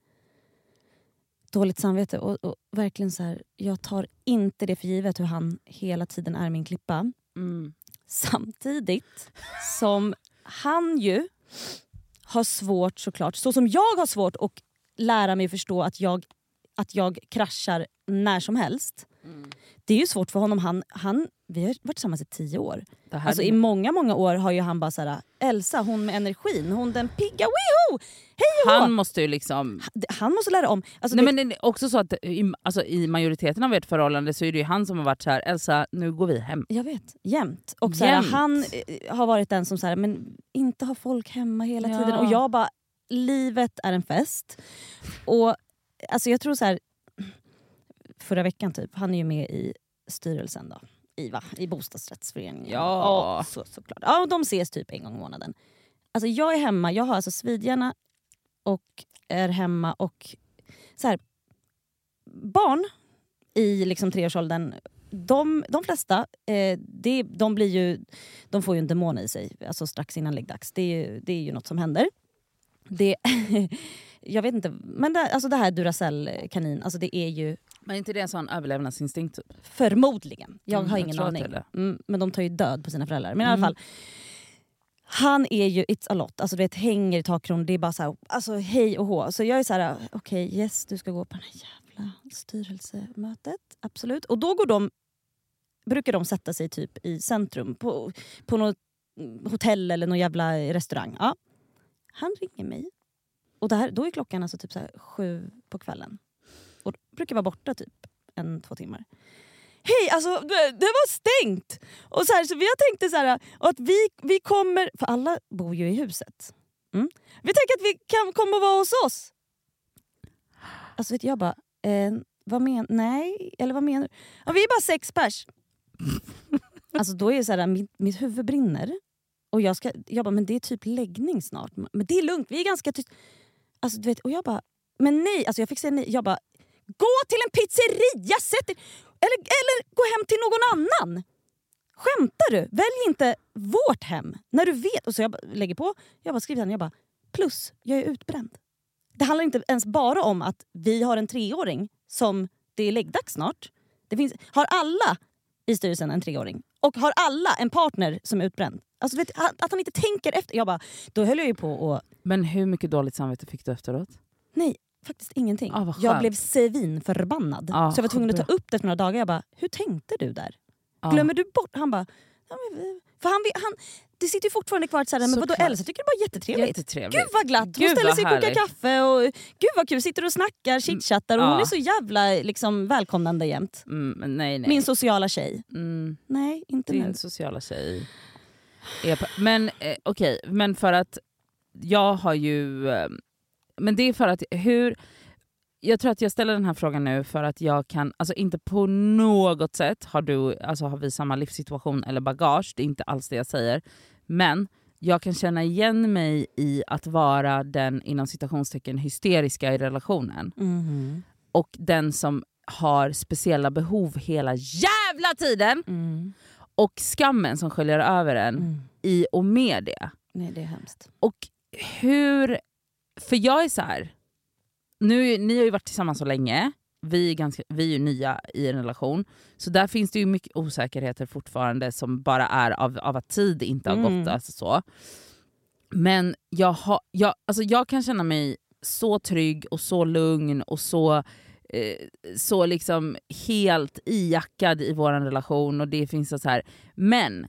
dåligt samvete och, och verkligen så här, jag tar inte det för givet hur han hela tiden är min klippa. Mm. Samtidigt som han ju har svårt såklart, så som jag har svårt att lära mig förstå att jag, att jag kraschar när som helst. Mm. Det är ju svårt för honom. Han, han, vi har varit tillsammans i tio år. Det här Alltså, i många, många år har ju han bara såhär, Elsa, hon med energin, hon den pigga, wiho! Hej och han hå! måste ju liksom... Han, han måste lära om. Alltså, Nej, det, men det är också så att i, alltså, i majoriteten av ert förhållande så är det ju han som har varit så här: Elsa, nu går vi hem. jag vet, jämt. Och såhär, Jämt. han eh, har varit den som såhär, men inte har folk hemma hela Ja. tiden. Och jag bara, livet är en fest. Och alltså jag tror så här. Förra veckan typ, han är ju med i styrelsen då. I, va? I bostadsrättsföreningen. Ja. Och så, såklart. Ja, och de ses typ en gång i månaden. Alltså jag är hemma, jag har alltså svidhjärna och är hemma och så här, barn i liksom treårsåldern, de, de flesta, eh, det, de, blir ju, de får ju en demon i sig alltså strax innan läggdags. Det är ju, det är ju något som händer. Det, jag vet inte, men det, alltså det här Duracell-kanin, alltså det är ju Men inte det en sån överlevnadsinstinkt typ? förmodligen. Jag Mm, har jag ingen tror att aning. det är Mm, men de tar ju död på sina föräldrar. Men i Mm. alla fall. Han är ju, it's a lot. Alltså du vet, hänger i takkron. Det är bara så här, alltså hej och hå. Så jag är så här, okej okay, yes, du ska gå på det här jävla styrelsemötet. Absolut. Och då går de, brukar de sätta sig typ i centrum. På, på något hotell eller någon jävla restaurang. Ja. Han ringer mig. Och det här, då är klockan alltså typ så här sju på kvällen. Och brukar vara borta typ en, två timmar. Hej, alltså det, det var stängt! Och så, här, så vi har tänkt det så här, att vi, vi kommer, för alla bor ju i huset. Mm. Vi tänker att vi kan komma och vara hos oss. Alltså vet jag bara, eh, vad men, nej, eller vad menar du? Ja, vi är bara sex pers. Alltså då är det så här, mitt, mitt huvud brinner. Och jag ska, jag bara, men det är typ läggning snart. Men det är lugnt, vi är ganska tyst. Alltså du vet, och jag bara, men nej, alltså jag fick säga nej. Jag bara, gå till en pizzeria, sätt er, eller, eller gå hem till någon annan. Skämtar du? Välj inte vårt hem när du vet. Och så jag bara, lägger på, jag bara skriver den, jag bara, plus jag är utbränd. Det handlar inte ens bara om att vi har en treåring som det är läggdags snart. Det finns, har alla i styrelsen en treåring och har alla en partner som är utbränd. Alltså vet, att han inte tänker efter. Jag bara, då höll jag ju på och... Men hur mycket dåligt samvete fick du efteråt? Nej, faktiskt ingenting. Ah, vad skönt. jag blev svinförbannad. Ah, så jag var tvungen att ta bra. upp det efter några dagar. Jag bara, hur tänkte du där? Ja. Glömmer du bort? Han bara, ja, men, för han, han, det sitter ju fortfarande kvar så här, men vadå Såklart. Elsa tycker det bara är jättetrevligt. Jättetrevligt. Gud vad glatt, hon Gud, ställer vad sig och kokar härligt. kaffe och gud vad kul, sitter och snackar, chitchattar och Ja. hon är så jävla liksom, välkomnande jämt. Mm, men nej, nej. Min sociala tjej. Mm, Nej, inte nu. din sociala tjej. Är på, men eh, okej, men för att jag har ju... Eh, men det är för att hur... Jag tror att jag ställer den här frågan nu för att jag kan, alltså inte på något sätt har du, alltså har vi samma livssituation eller bagage, det är inte alls det jag säger. Men jag kan känna igen mig i att vara den inom citationstecken hysteriska i relationen. Mhm. Och den som har speciella behov hela jävla tiden. Mm. Och skammen som sköljer över en Mm. i och med det. Nej, det är hemskt. Och hur... För jag är så här... Nu, ni har ju varit tillsammans så länge. Vi är, ganska, vi är ju nya i en relation. Så där finns det ju mycket osäkerheter fortfarande som bara är av, av att tid inte har Mm. gått. Alltså så. Men jag, har, jag, alltså jag kan känna mig så trygg och så lugn och så, eh, så liksom helt ijackad i vår relation. Och det finns så här. Men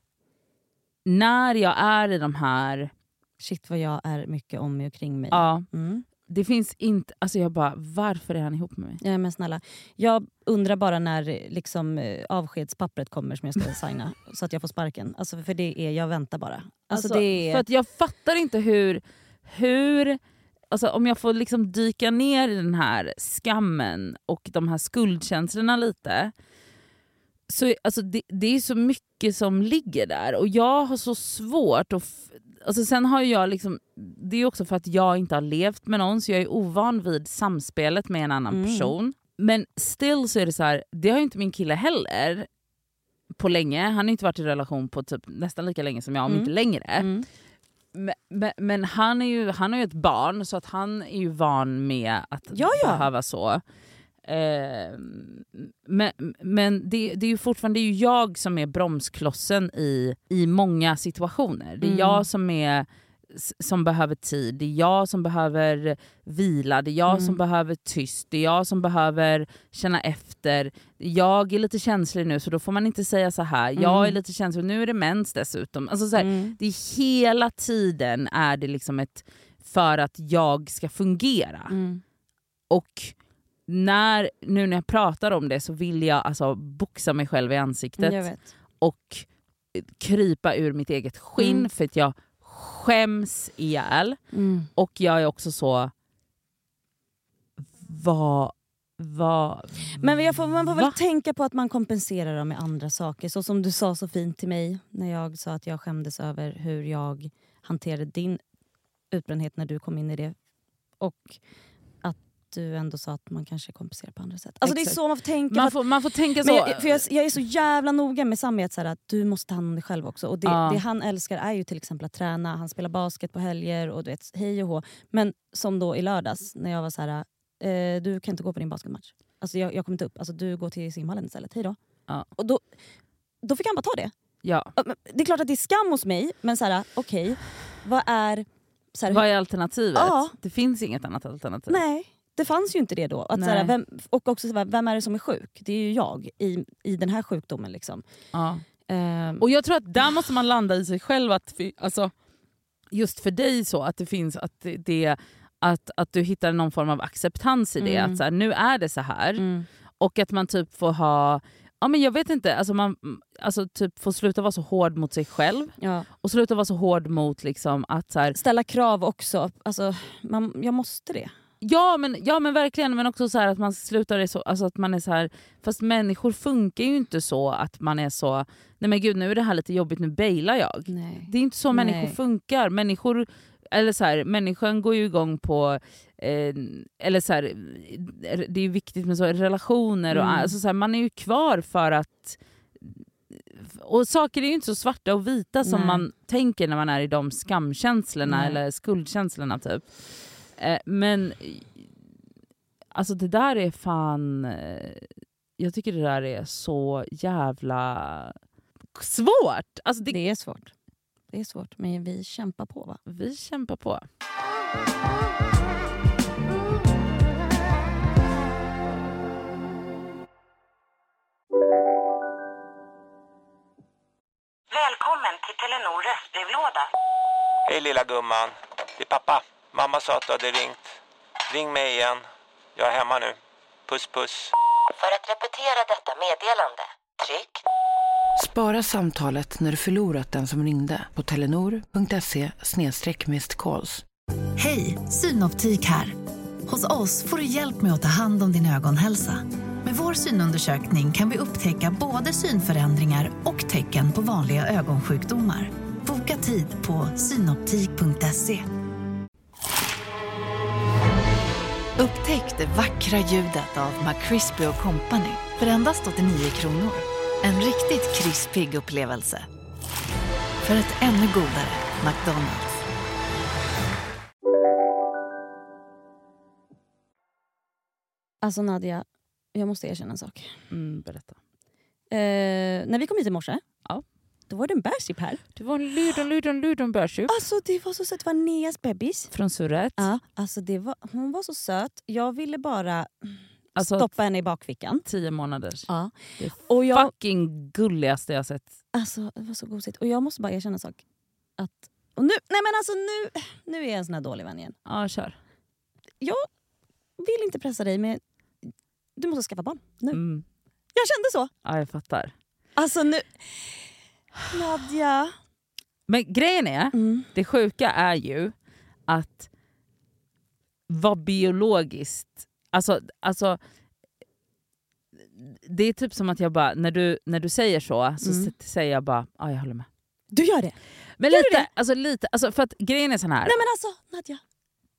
när jag är i de här... Shit vad jag är mycket om mig och kring mig. Ja, Mm. det finns inte... Alltså jag bara, varför är han ihop med mig? Ja, men snälla. Jag undrar bara när liksom, eh, avskedspappret kommer som jag ska signa så att jag får sparken. Alltså, för det är, jag väntar bara. Alltså, Alltså, det är... För att jag fattar inte hur... hur alltså om jag får liksom dyka ner i den här skammen och de här skuldkänslorna lite. Så alltså det, det är så mycket som ligger där. Och jag har så svårt att... F- alltså sen har jag liksom... Det är också för att jag inte har levt med någon. Så jag är ovan vid samspelet med en annan Mm. person. Men still så är det så här... Det har ju inte min kille heller. på länge. Han har inte varit i relation på typ nästan lika länge som jag, om Mm. inte längre. Mm. Men, men, men han är ju han har ju ett barn, så att han är ju van med att Ja, ja. behöva så. Eh, men men det, det är ju fortfarande det är ju jag som är bromsklossen i, i många situationer. Det är Mm. jag som är som behöver tid, det är jag som behöver vila, det är jag Mm. som behöver tyst, det är jag som behöver känna efter. Jag är lite känslig nu, så då får man inte säga så här. Mm. Jag är lite känslig, nu är det mens dessutom. Alltså så här, Mm. det är hela tiden är det liksom ett för att jag ska fungera. Mm. Och när, nu när jag pratar om det så vill jag alltså boxa mig själv i ansiktet Jag vet. och krypa ur mitt eget skinn Mm. för att jag skäms ihjäl. Mm. Och jag är också så vad vad Men jag får, man får väl Va? tänka på att man kompenserar dem med andra saker. Så som du sa så fint till mig när jag sa att jag skämdes över hur jag hanterade din utbrändhet när du kom in i det. Och att du ändå sa att man kanske kompenserar på andra sätt. Alltså det är Exakt. så man får tänka. man för får, man får tänka att, så. men jag, för jag, jag är så jävla noga med Sami att, så här, att du måste ta hand om dig själv också. Och det, Ja. det han älskar är ju till exempel att träna. Han spelar basket på helger och du vet, hej och hå. Men som då i lördags när jag var så här, eh, du kan inte gå på din basketmatch. Alltså jag, jag kommer inte upp. Alltså du går till simhallen istället. Hej då. Ja. Och då, då fick han bara ta det. Ja. Ja, men det är klart att det är skam hos mig, men så här, okej, vad är... Så här, Vad är alternativet? Ja. Det finns inget annat alternativ. nej, det fanns ju inte det då. Att, så här, Nej. vem, och också, så här, vem är det som är sjuk? Det är ju jag i, i den här sjukdomen. Liksom. Ja. Ehm, Och jag tror att där måste man landa i sig själv. Att, fi- alltså, just för dig så att det finns att det, det att, att du hittar någon form av acceptans i det. Mm. Att så här, nu är det så här. mm, Och att man typ får ha, ja men jag vet inte, alltså man alltså typ får sluta vara så hård mot sig själv. ja. Och sluta vara så hård mot liksom att så här, Ställa krav också. Alltså, man, jag måste det. ja men, ja men verkligen, men också så här att man slutar det så, alltså att man är så här, fast människor funkar ju inte så att man är så, nej men gud nu är det här lite jobbigt, nu bailar jag. Nej. Det är inte så Nej. människor funkar. Människor, eller så här, människan går ju igång på, eh, eller så här, det är viktigt med så relationer och Mm. alltså så här, man är ju kvar för att, och saker är ju inte så svarta och vita som Nej. man tänker när man är i de skamkänslorna Nej. eller skuldkänslorna typ. Eh, men alltså det där är fan, eh, jag tycker det där är så jävla svårt. Alltså det, Det är svårt. Det är svårt, men vi kämpar på va? vi kämpar på. Välkommen till Telenor röstbrevlåda. Hej lilla gumman, det är pappa. Mamma sa att du hade ringt. Ring mig igen. Jag är hemma nu. Puss puss. För att repetera detta meddelande, tryck. Spara samtalet när du förlorat den som ringde på telenor.se snedstreck missed calls. Hej, Synoptik här. Hos oss får du hjälp med att ta hand om din ögonhälsa. Med vår synundersökning kan vi upptäcka både synförändringar och tecken på vanliga ögonsjukdomar. Boka tid på synoptik punkt se. Upptäck det vackra ljudet av McCrispy och Company för endast åttionio kronor. En riktigt krispig upplevelse. För ett ännu godare McDonald's. Alltså Nadia, jag måste erkänna en sak. Mm, berätta. Eh, när vi kom hit i morse, Ja. då var det en bärship här. Det var en liten, liten, liten bärsup Alltså det var så söt, det var Neas bebis. från surret. Ja, alltså det var, hon var så söt. Jag ville bara Alltså stoppa henne i bakfickan. tio månaders. Ja. Det är Och jag, fucking gulligaste jag sett. alltså, det var så gosigt. Och jag måste bara erkänna en sak. Att, och nu, nej men alltså nu, nu är jag en sån här dålig vän igen. Ja, kör. Jag vill inte pressa dig, men du måste skaffa barn nu. Mm. Jag kände så. Ja, jag fattar. Alltså nu... Nadja. Men grejen är, Mm. det sjuka är ju att vara biologiskt, alltså, alltså det är typ som att jag bara, när du, när du säger så, så Mm. s- säger jag bara, ja jag håller med. Du gör det. Men Gör du lite, det? alltså lite, alltså för att grejen är sån här. Nej men alltså, Nadja.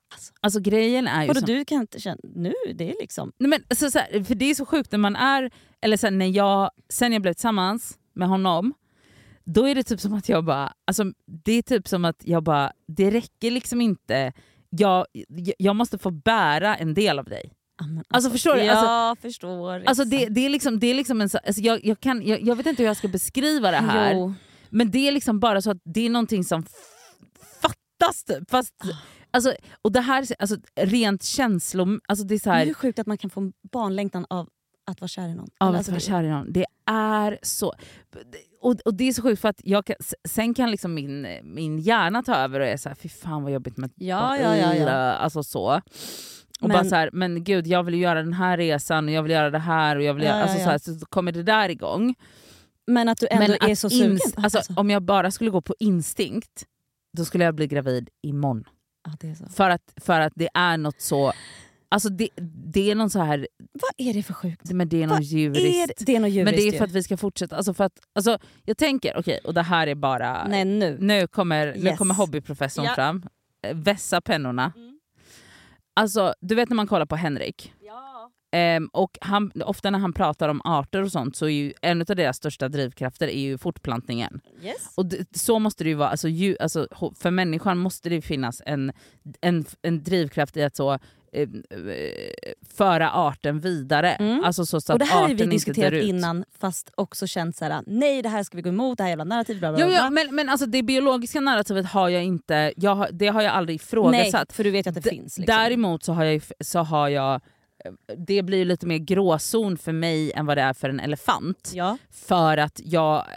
Alltså, alltså grejen är ju Vadå, som... du kan inte känna... Nu, det är liksom... Nej, men, alltså, så här, för det är så sjukt när man är... Eller så här, när jag, sen jag blev tillsammans med honom, då är det typ som att jag bara... Alltså, det är typ som att jag bara... Det räcker liksom inte... Jag, jag måste få bära en del av dig. Amen, alltså, alltså förstår du? Jag alltså, förstår. Alltså det, det, är liksom, det är liksom en så, alltså jag, jag, kan, jag, jag vet inte hur jag ska beskriva det här. Jo. Men det är liksom bara så att det är någonting som f- fattas typ. Fast, Ah. alltså, och det här alltså, rent känslor... Alltså det är så här, det är sjukt att man kan få barnlängtan av att vara kär i någon. av att alltså, vara kär i någon. Det är så... Och, och det är så sjukt för att jag kan, sen kan liksom min, min hjärna ta över och är så här, fy fan vad jobbigt med Ja, ja, ja, ja. Alltså så. Och Men- bara så här, men gud jag vill ju göra den här resan och jag vill göra det här och jag vill Ja, göra, ja, alltså ja. Så, här, så kommer det där igång. Men att du ändå Men är att så sugen. ins- alltså, om jag bara skulle gå på instinkt, då skulle jag bli gravid imorgon. Ja, det är så. För att, för att det är något så... Alltså det, det är någon så här... Vad är det för sjukt? Men det är Vad något djuriskt. är det? Det är något Men det är djuriskt för ju. att vi ska fortsätta. Alltså för att, alltså, jag tänker, okej, okay, och det här är bara... Nej, nu. Nu kommer, nu Yes. kommer hobbyprofessorn Ja. fram. Eh, Vässa pennorna. Mm. Alltså, du vet när man kollar på Henrik. Ja. Ehm, och han, ofta när han pratar om arter och sånt så är ju en av deras största drivkrafter är ju fortplantningen. Yes. Och det, så måste det ju vara. Alltså, ju, alltså, ho- för människan måste det finnas en, en, en drivkraft i att så, eh, eh, föra arten vidare. Mm. Alltså, så, så Och det att här har arten vi inte diskuterat dör ut. innan, fast också känt såhär, nej det här ska vi gå emot, det här jävla narrativ, bla bla Jo, bla. ja, men, men alltså, det biologiska narrativet har jag inte, jag har, det har jag aldrig Nej, ifrågasatt. för du vet ju att det D- finns. Liksom. Däremot så har jag, så har jag det blir lite mer gråzon för mig än vad det är för en elefant. Ja. För att jag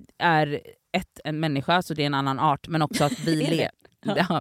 är ett, en människa, så det är en annan art, men också att vi Är det? lever. Ja. Ja.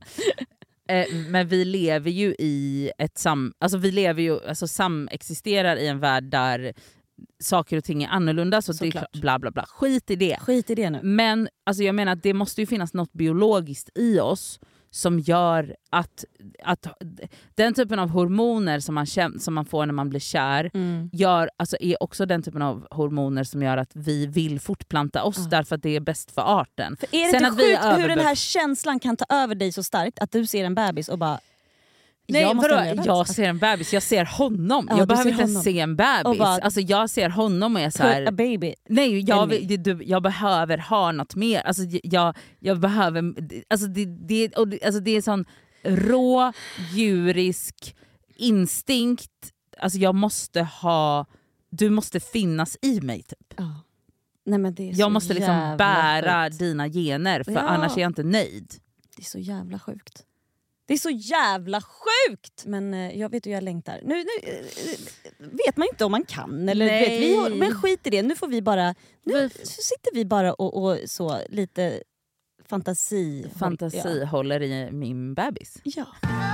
Eh, Men vi lever ju i ett sam... Alltså vi lever ju, alltså samexisterar i en värld där saker och ting är annorlunda, så det är Såklart. klart- bla bla bla. Skit i det. Skit i det nu. Men alltså jag menar att det måste ju finnas något biologiskt i oss som gör att, att den typen av hormoner som man, käm, som man får när man blir kär Mm. gör, alltså är också den typen av hormoner som gör att vi vill fortplanta oss Ja. därför att det är bäst för arten. För är det Sen inte att vi sjukt är hur den överbe- här känslan kan ta över dig så starkt att du ser en bebis och bara... Nej, jag måste vadå? ha en bebis. Jag ser en bebis, jag ser honom. Ja, jag du behöver ser inte ens honom. se en bebis. Och bara- alltså, jag ser honom och är så Put här, a baby. nej, jag, in me. vill- du, jag behöver ha något mer. Alltså, jag, jag behöver... Alltså, det, det, och det, alltså, det är sån rå, djurisk instinkt. Alltså, jag måste ha... Du måste finnas i mig. Typ. Ja. Nej, men det är så Jag måste liksom jävla bära sjukt. dina gener, för Ja. annars är jag inte nöjd. Det är så jävla sjukt. Det är så jävla sjukt! Men eh, jag vet hur jag längtar. Nu, nu eh, vet man inte om man kan. Eller, Nej. vet, vi har, men skit i det. Nu får vi bara... Nu sitter vi bara och, och så lite fantasi... Fantasi Ja. håller i min bebis. ja.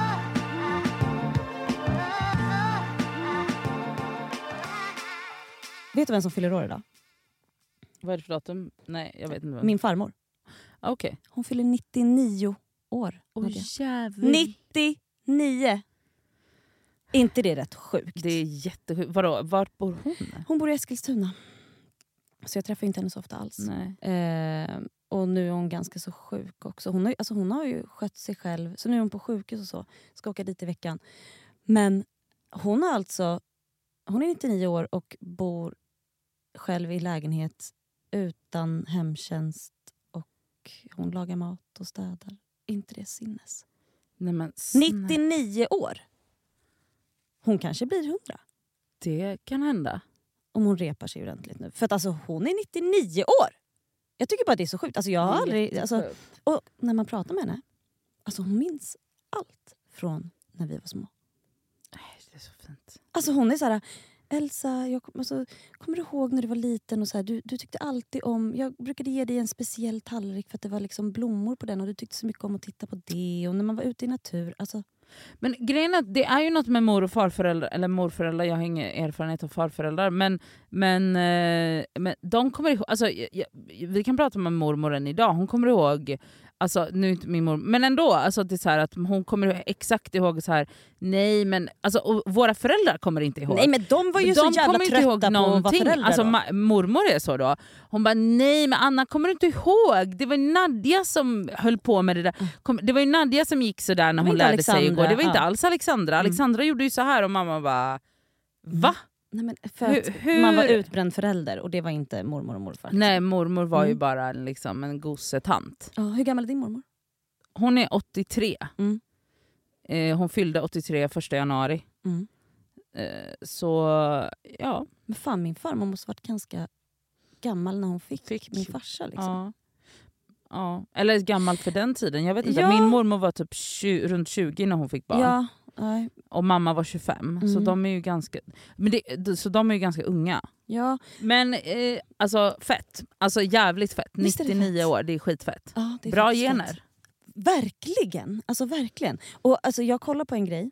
Vet du vem som fyller år idag? Vad är det för datum? Nej, jag vet inte. Vem. Min farmor. Okej. Hon fyller nittionio år. Åh Nadja. jävlar. nittionio! inte det rätt sjukt? Det är jättesjukt. Vadå, vart bor hon? Hon bor i Eskilstuna. Så jag träffar inte henne så ofta alls. Nej. Eh, och nu är hon ganska så sjuk också. Hon har, ju- alltså hon har ju skött sig själv. Så nu är hon på sjukhus och så. Ska åka dit i veckan. Men hon har alltså... Hon är nittionio år och bor själv i lägenhet utan hemtjänst. Och hon lagar mat och städar. Inte det sinnes? Nej, men snälla. nittionio år! Hon kanske blir hundra. Det kan hända. Om hon repar sig ordentligt nu. För att alltså hon är nittionio år! Jag tycker bara det är så sjukt. Alltså jag har Det är aldrig... Alltså, jättesjukt. och när man pratar med henne. Alltså hon minns allt från när vi var små. Det är så fint. Alltså hon är så här... Elsa, jag, kom- alltså, kommer du ihåg när du var liten och så här, du, du tyckte alltid om... Jag brukade ge dig en speciell tallrik för att det var liksom blommor på den och du tyckte så mycket om att titta på det. Och när man var ute i natur... Alltså, Men grejen är att det är ju något med mor och farföräldrar, eller morföräldrar, jag har ingen erfarenhet av farföräldrar, men, men, eh, men de kommer ihåg, alltså, jag, jag, vi kan prata med mormor än idag, hon kommer ihåg alltså nu är inte min mor, men ändå alltså det är så här att hon kommer exakt ihåg så här. Nej men alltså och våra föräldrar kommer inte ihåg. Nej men de var ju de så jävla inte trötta ihåg på att vara föräldrar alltså då. ma- mormor är så då. Hon bara nej men Anna kommer du inte ihåg? Det var Nadja som höll på med det där. Kom, det var ju Nadja som gick så där när hon lärde Alexandra, sig igår. Det var inte ja. alls Alexandra. Mm. Alexandra gjorde ju så här och mamma bara va? Nej, men för Hur- att hur- man var utbränd förälder och det var inte mormor och morfar. Nej mormor var ju Mm. bara liksom en gossetant. Ja, hur gammal är din mormor? Hon är åttiotre. Mm. Eh, hon fyllde åttiotre första januari. Mm. Eh, så ja. Men fan min farmor måste varit ganska gammal när hon fick, Fick. min farsa liksom. Ja. Ja. Eller gammal för den tiden. Jag vet inte. Ja. Min mormor var typ tjugo, runt tjugo när hon fick barn. Ja, nej. Och mamma var tjugofem. Så Mm. de är ju ganska men det, så de är ju ganska unga. Ja. Men eh, alltså fett. Alltså jävligt fett. Visst är det nittionio fett? år, det är skitfett. Ja, det är Bra faktiskt gener. fett. Verkligen, alltså verkligen. Och alltså, jag kollar på en grej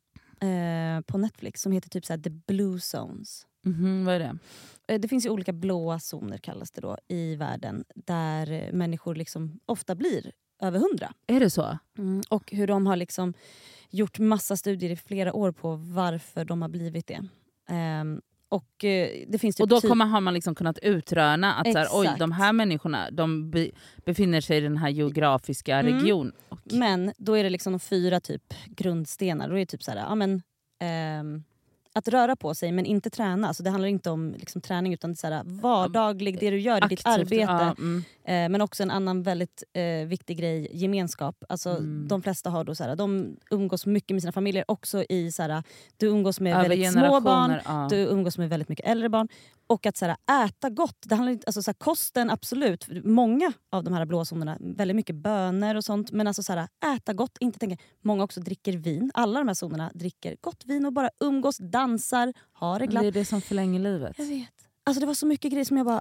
eh, på Netflix som heter typ så här The Blue Zones. Mhm, vad är det? Eh, Det finns ju olika blåa zoner kallas det då i världen där eh, människor liksom ofta blir över hundra. Är det så? Mm, och hur de har liksom gjort massa studier i flera år på varför de har blivit det. Ehm, och eh, det finns typ Och då typ- kommer, har man liksom kunnat utröna att så här, oj, Exakt. de här människorna de be, befinner sig i den här geografiska Mm. regionen. Och, Men då är det liksom de fyra typ grundstenar. Då är det typ så här, ja, men, ehm, att röra på sig men inte träna. Så det handlar inte om liksom, träning utan det är så här, vardaglig, det du gör i ditt aktivt, arbete. ja, mm. Eh, men också en annan väldigt eh, viktig grej, gemenskap. Alltså, Mm. De flesta har då, så här, de umgås mycket med sina familjer. Också i så här, du umgås med Över väldigt små barn, generationer, ja. du umgås med väldigt mycket äldre barn. Och att så här, äta gott. Det handlar inte, alltså, så här, kosten absolut. Många av de här blåzonerna, väldigt mycket bönor och sånt. Men alltså så här, äta gott, inte tänka. Många också dricker vin. Alla de här zonerna dricker gott vin och bara umgås, dansar, har det glatt. Det är det som förlänger livet. Jag vet. Alltså det var så mycket grejer som jag bara...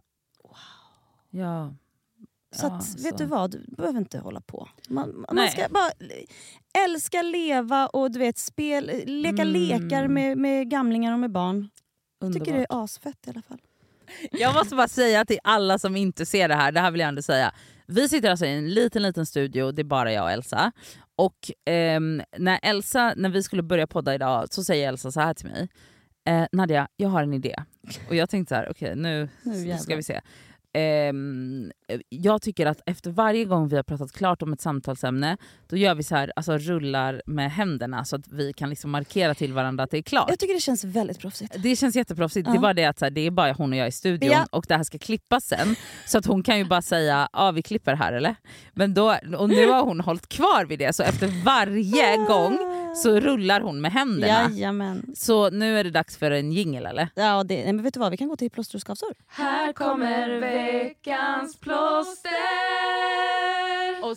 Ja. Så Ja, att, så. vet du vad, du behöver inte hålla på. Man, man Nej. ska bara älska, leva och du vet, spel, leka Mm. lekar med, med gamlingar och med barn. Jag Underbart. tycker det är asfett i alla fall. Jag måste bara säga till alla som inte ser det här, det här vill jag ändå säga. Vi sitter alltså i en liten liten studio, det är bara jag och Elsa. Och ehm, när Elsa, när vi skulle börja podda idag så säger Elsa så här till mig. Eh, Nadja, jag har en idé. Och jag tänkte så här, okej okay, nu, Nu ska jävlar. vi se. Ehm, jag tycker att efter varje gång vi har pratat klart om ett samtalsämne då gör vi så här, alltså rullar med händerna så att vi kan liksom markera till varandra att det är klart. Jag tycker det känns väldigt proffsigt. Det känns jätteproffsigt. Ja. Det är bara det att så här, det är bara hon och jag i studion Ja. och det här ska klippas sen. Så att hon kan ju bara säga, ja ah, vi klipper här eller? Men då, och nu har hon hållit kvar vid det så efter varje gång så rullar hon med händerna. Jajamän. Så nu är det dags för en jingle eller? Ja, det, nej, men vet du vad, vi kan gå till plåster och skavsår. Här kommer veckans plåster och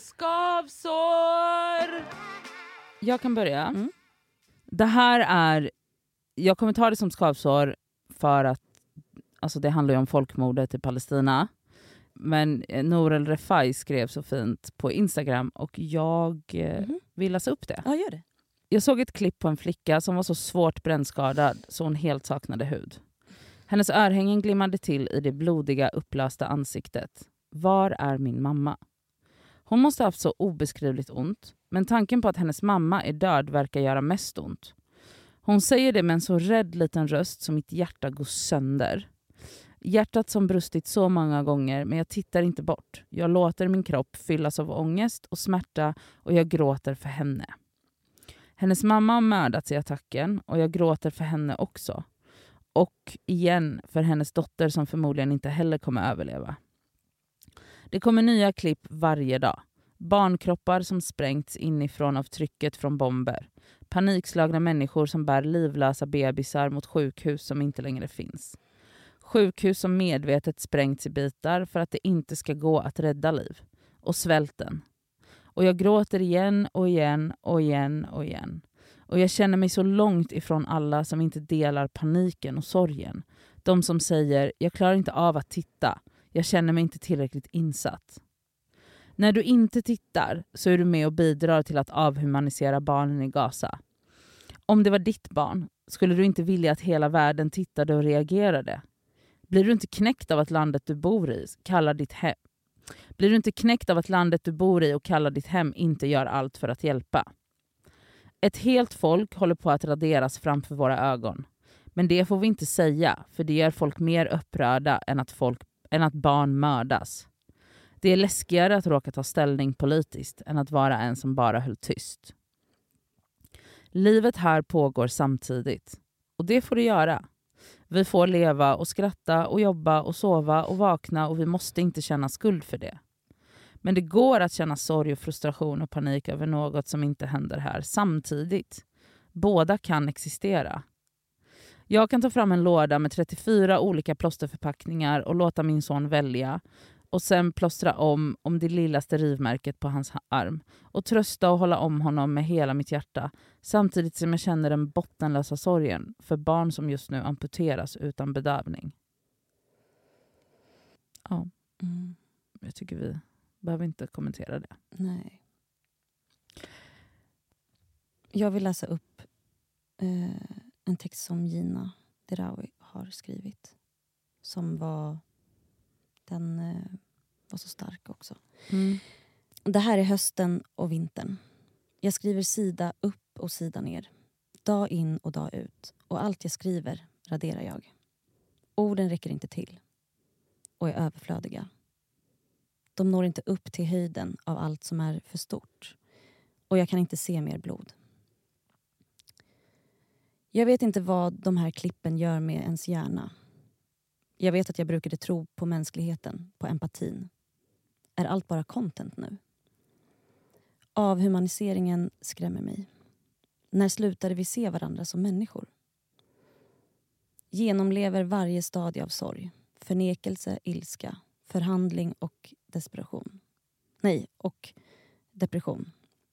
skavsår. Jag kan börja. Mm. Det här är, jag kommer ta det som skavsår för att alltså det handlar ju om folkmordet i Palestina. Men Nour El Refai skrev så fint på Instagram och jag eh, Mhm. vill läsa upp det. Ja, gör det. Jag såg ett klipp på en flicka som var så svårt brännskadad så hon helt saknade hud. Hennes örhängen glimmade till i det blodiga upplösta ansiktet. Var är min mamma? Hon måste ha haft så obeskrivligt ont, men tanken på att hennes mamma är död verkar göra mest ont. Hon säger det med en så rädd liten röst som mitt hjärta går sönder. Hjärtat som brustit så många gånger, men jag tittar inte bort. Jag låter min kropp fyllas av ångest och smärta och jag gråter för henne. Hennes mamma har mördats i attacken och jag gråter för henne också. Och igen för hennes dotter som förmodligen inte heller kommer överleva. Det kommer nya klipp varje dag. Barnkroppar som sprängts inifrån av trycket från bomber. Panikslagna människor som bär livlösa bebisar mot sjukhus som inte längre finns. Sjukhus som medvetet sprängts i bitar för att det inte ska gå att rädda liv. Och svälten. Och jag gråter igen och igen och igen och igen. Och jag känner mig så långt ifrån alla som inte delar paniken och sorgen. De som säger, jag klarar inte av att titta. Jag känner mig inte tillräckligt insatt. När du inte tittar så är du med och bidrar till att avhumanisera barnen i Gaza. Om det var ditt barn skulle du inte vilja att hela världen tittade och reagerade. Blir du inte knäckt av att landet du bor i kallar ditt hem, Blir du inte knäckt av att landet du bor i och kallar ditt hem inte gör allt för att hjälpa? Ett helt folk håller på att raderas framför våra ögon. Men det får vi inte säga, för det gör folk mer upprörda än att, folk, än att barn mördas. Det är läskigare att råka ta ställning politiskt än att vara en som bara höll tyst. Livet här pågår samtidigt. Och det får det göra. Vi får leva och skratta och jobba och sova och vakna och vi måste inte känna skuld för det. Men det går att känna sorg och frustration och panik över något som inte händer här samtidigt. Båda kan existera. Jag kan ta fram en låda med trettiofyra olika plåsterförpackningar och låta min son välja och sen plåstra om om det lillaste rivmärket på hans arm och trösta och hålla om honom med hela mitt hjärta samtidigt som jag känner den bottenlösa sorgen för barn som just nu amputeras utan bedövning. Ja, Mm. jag tycker vi behöver inte kommentera det. Nej. Jag vill läsa upp eh, en text som Gina Dirawi har skrivit. Som var, den eh, var så stark också. Mm. Det här är hösten och vintern. Jag skriver sida upp och sida ner. Dag in och dag ut. Och allt jag skriver raderar jag. Orden räcker inte till. Och är överflödiga. De når inte upp till höjden av allt som är för stort. Och jag kan inte se mer blod. Jag vet inte vad de här klippen gör med ens hjärna. Jag vet att jag brukade tro på mänskligheten, på empatin. Är allt bara content nu? Avhumaniseringen skrämmer mig. När slutade vi se varandra som människor? Genomlever varje stadie av sorg. Förnekelse, ilska, förhandling och desperation. Nej, och depression.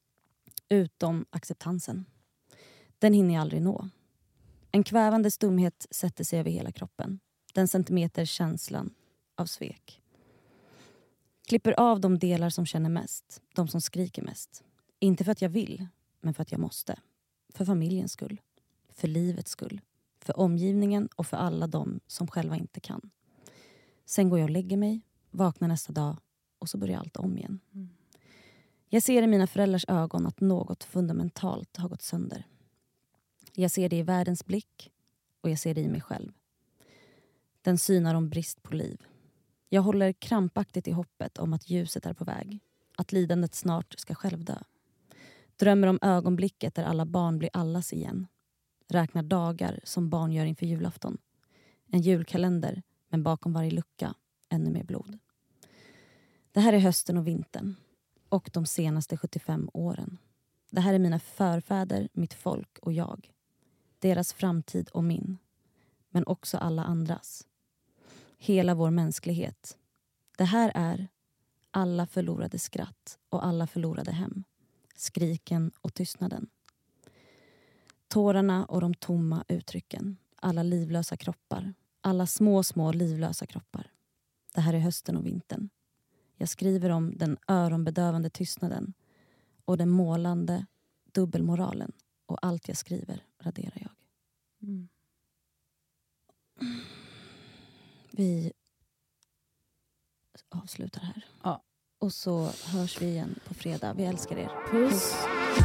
Utom acceptansen. Den hinner jag aldrig nå. En kvävande stumhet sätter sig över hela kroppen. Den centimeter känslan av svek. Klipper av de delar som känner mest. De som skriker mest. Inte för att jag vill, men för att jag måste. För familjens skull. För livets skull. För omgivningen och för alla de som själva inte kan. Sen går jag och lägger mig. Vaknar nästa dag. Och så börjar allt om igen. Mm. Jag ser i mina föräldrars ögon att något fundamentalt har gått sönder. Jag ser det i världens blick. Och jag ser det i mig själv. Den synar om brist på liv. Jag håller krampaktigt i hoppet om att ljuset är på väg. Att lidandet snart ska självdö. Drömmer om ögonblicket där alla barn blir allas igen. Räknar dagar som barn gör inför julafton. En julkalender, men bakom varje lucka ännu mer blod. Det här är hösten och vintern. Och de senaste sjuttiofem åren. Det här är mina förfäder, mitt folk och jag. Deras framtid och min. Men också alla andras. Hela vår mänsklighet. Det här är alla förlorade skratt och alla förlorade hem. Skriken och tystnaden. Tårarna och de tomma uttrycken. Alla livlösa kroppar. Alla små, små livlösa kroppar. Det här är hösten och vintern. Jag skriver om den öronbedövande tystnaden. Och den målande dubbelmoralen. Och allt jag skriver raderar jag. Mm. Vi avslutar här. Ja. Och så hörs vi igen på fredag. Vi älskar er. Puss. Puss.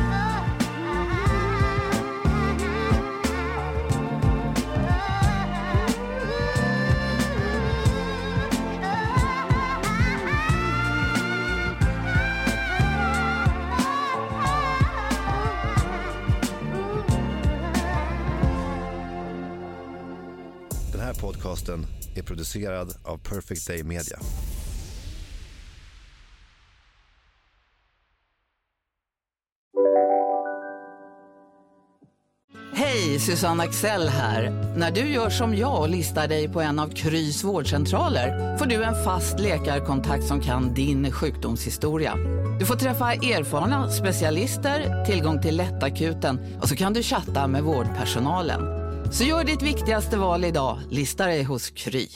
Den här podcasten är producerad av Perfect Day Media. Hej, Susanne Axel här. När du gör som jag och listar dig på en av Krys vårdcentraler får du en fast läkarkontakt som kan din sjukdomshistoria. Du får träffa erfarna specialister, tillgång till lättakuten och så kan du chatta med vårdpersonalen. Så gör ditt viktigaste val idag. Lista dig hos Kry.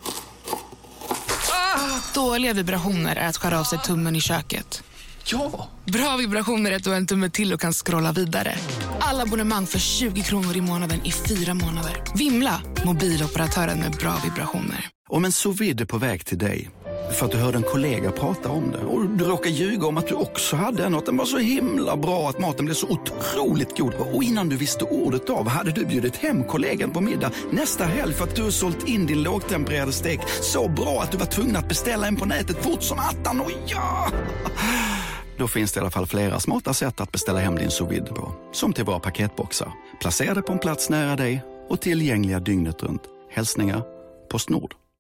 Ah, dåliga vibrationer är att skära av sig tummen i köket. Ja! Bra vibrationer är att du har en tumme till och kan scrolla vidare. Alla abonnemang för tjugo kronor i månaden i fyra månader. Vimla! Mobiloperatören med bra vibrationer. Om en sous vide är på väg till dig För att du hörde en kollega prata om det. Och du råkade ljuga om att du också hade en. Och att den var så himla bra att maten blev så otroligt god. Och innan du visste ordet av hade du bjudit hem kollegan på middag nästa helg för att du sålt in din lågtempererade stek så bra att du var tvungen att beställa en på nätet fort som attan. Och ja! Då finns det i alla fall flera smarta sätt att beställa hem din sous vide på. Som till våra paketboxar. Placerade på en plats nära dig och tillgängliga dygnet runt. Hälsningar Postnord.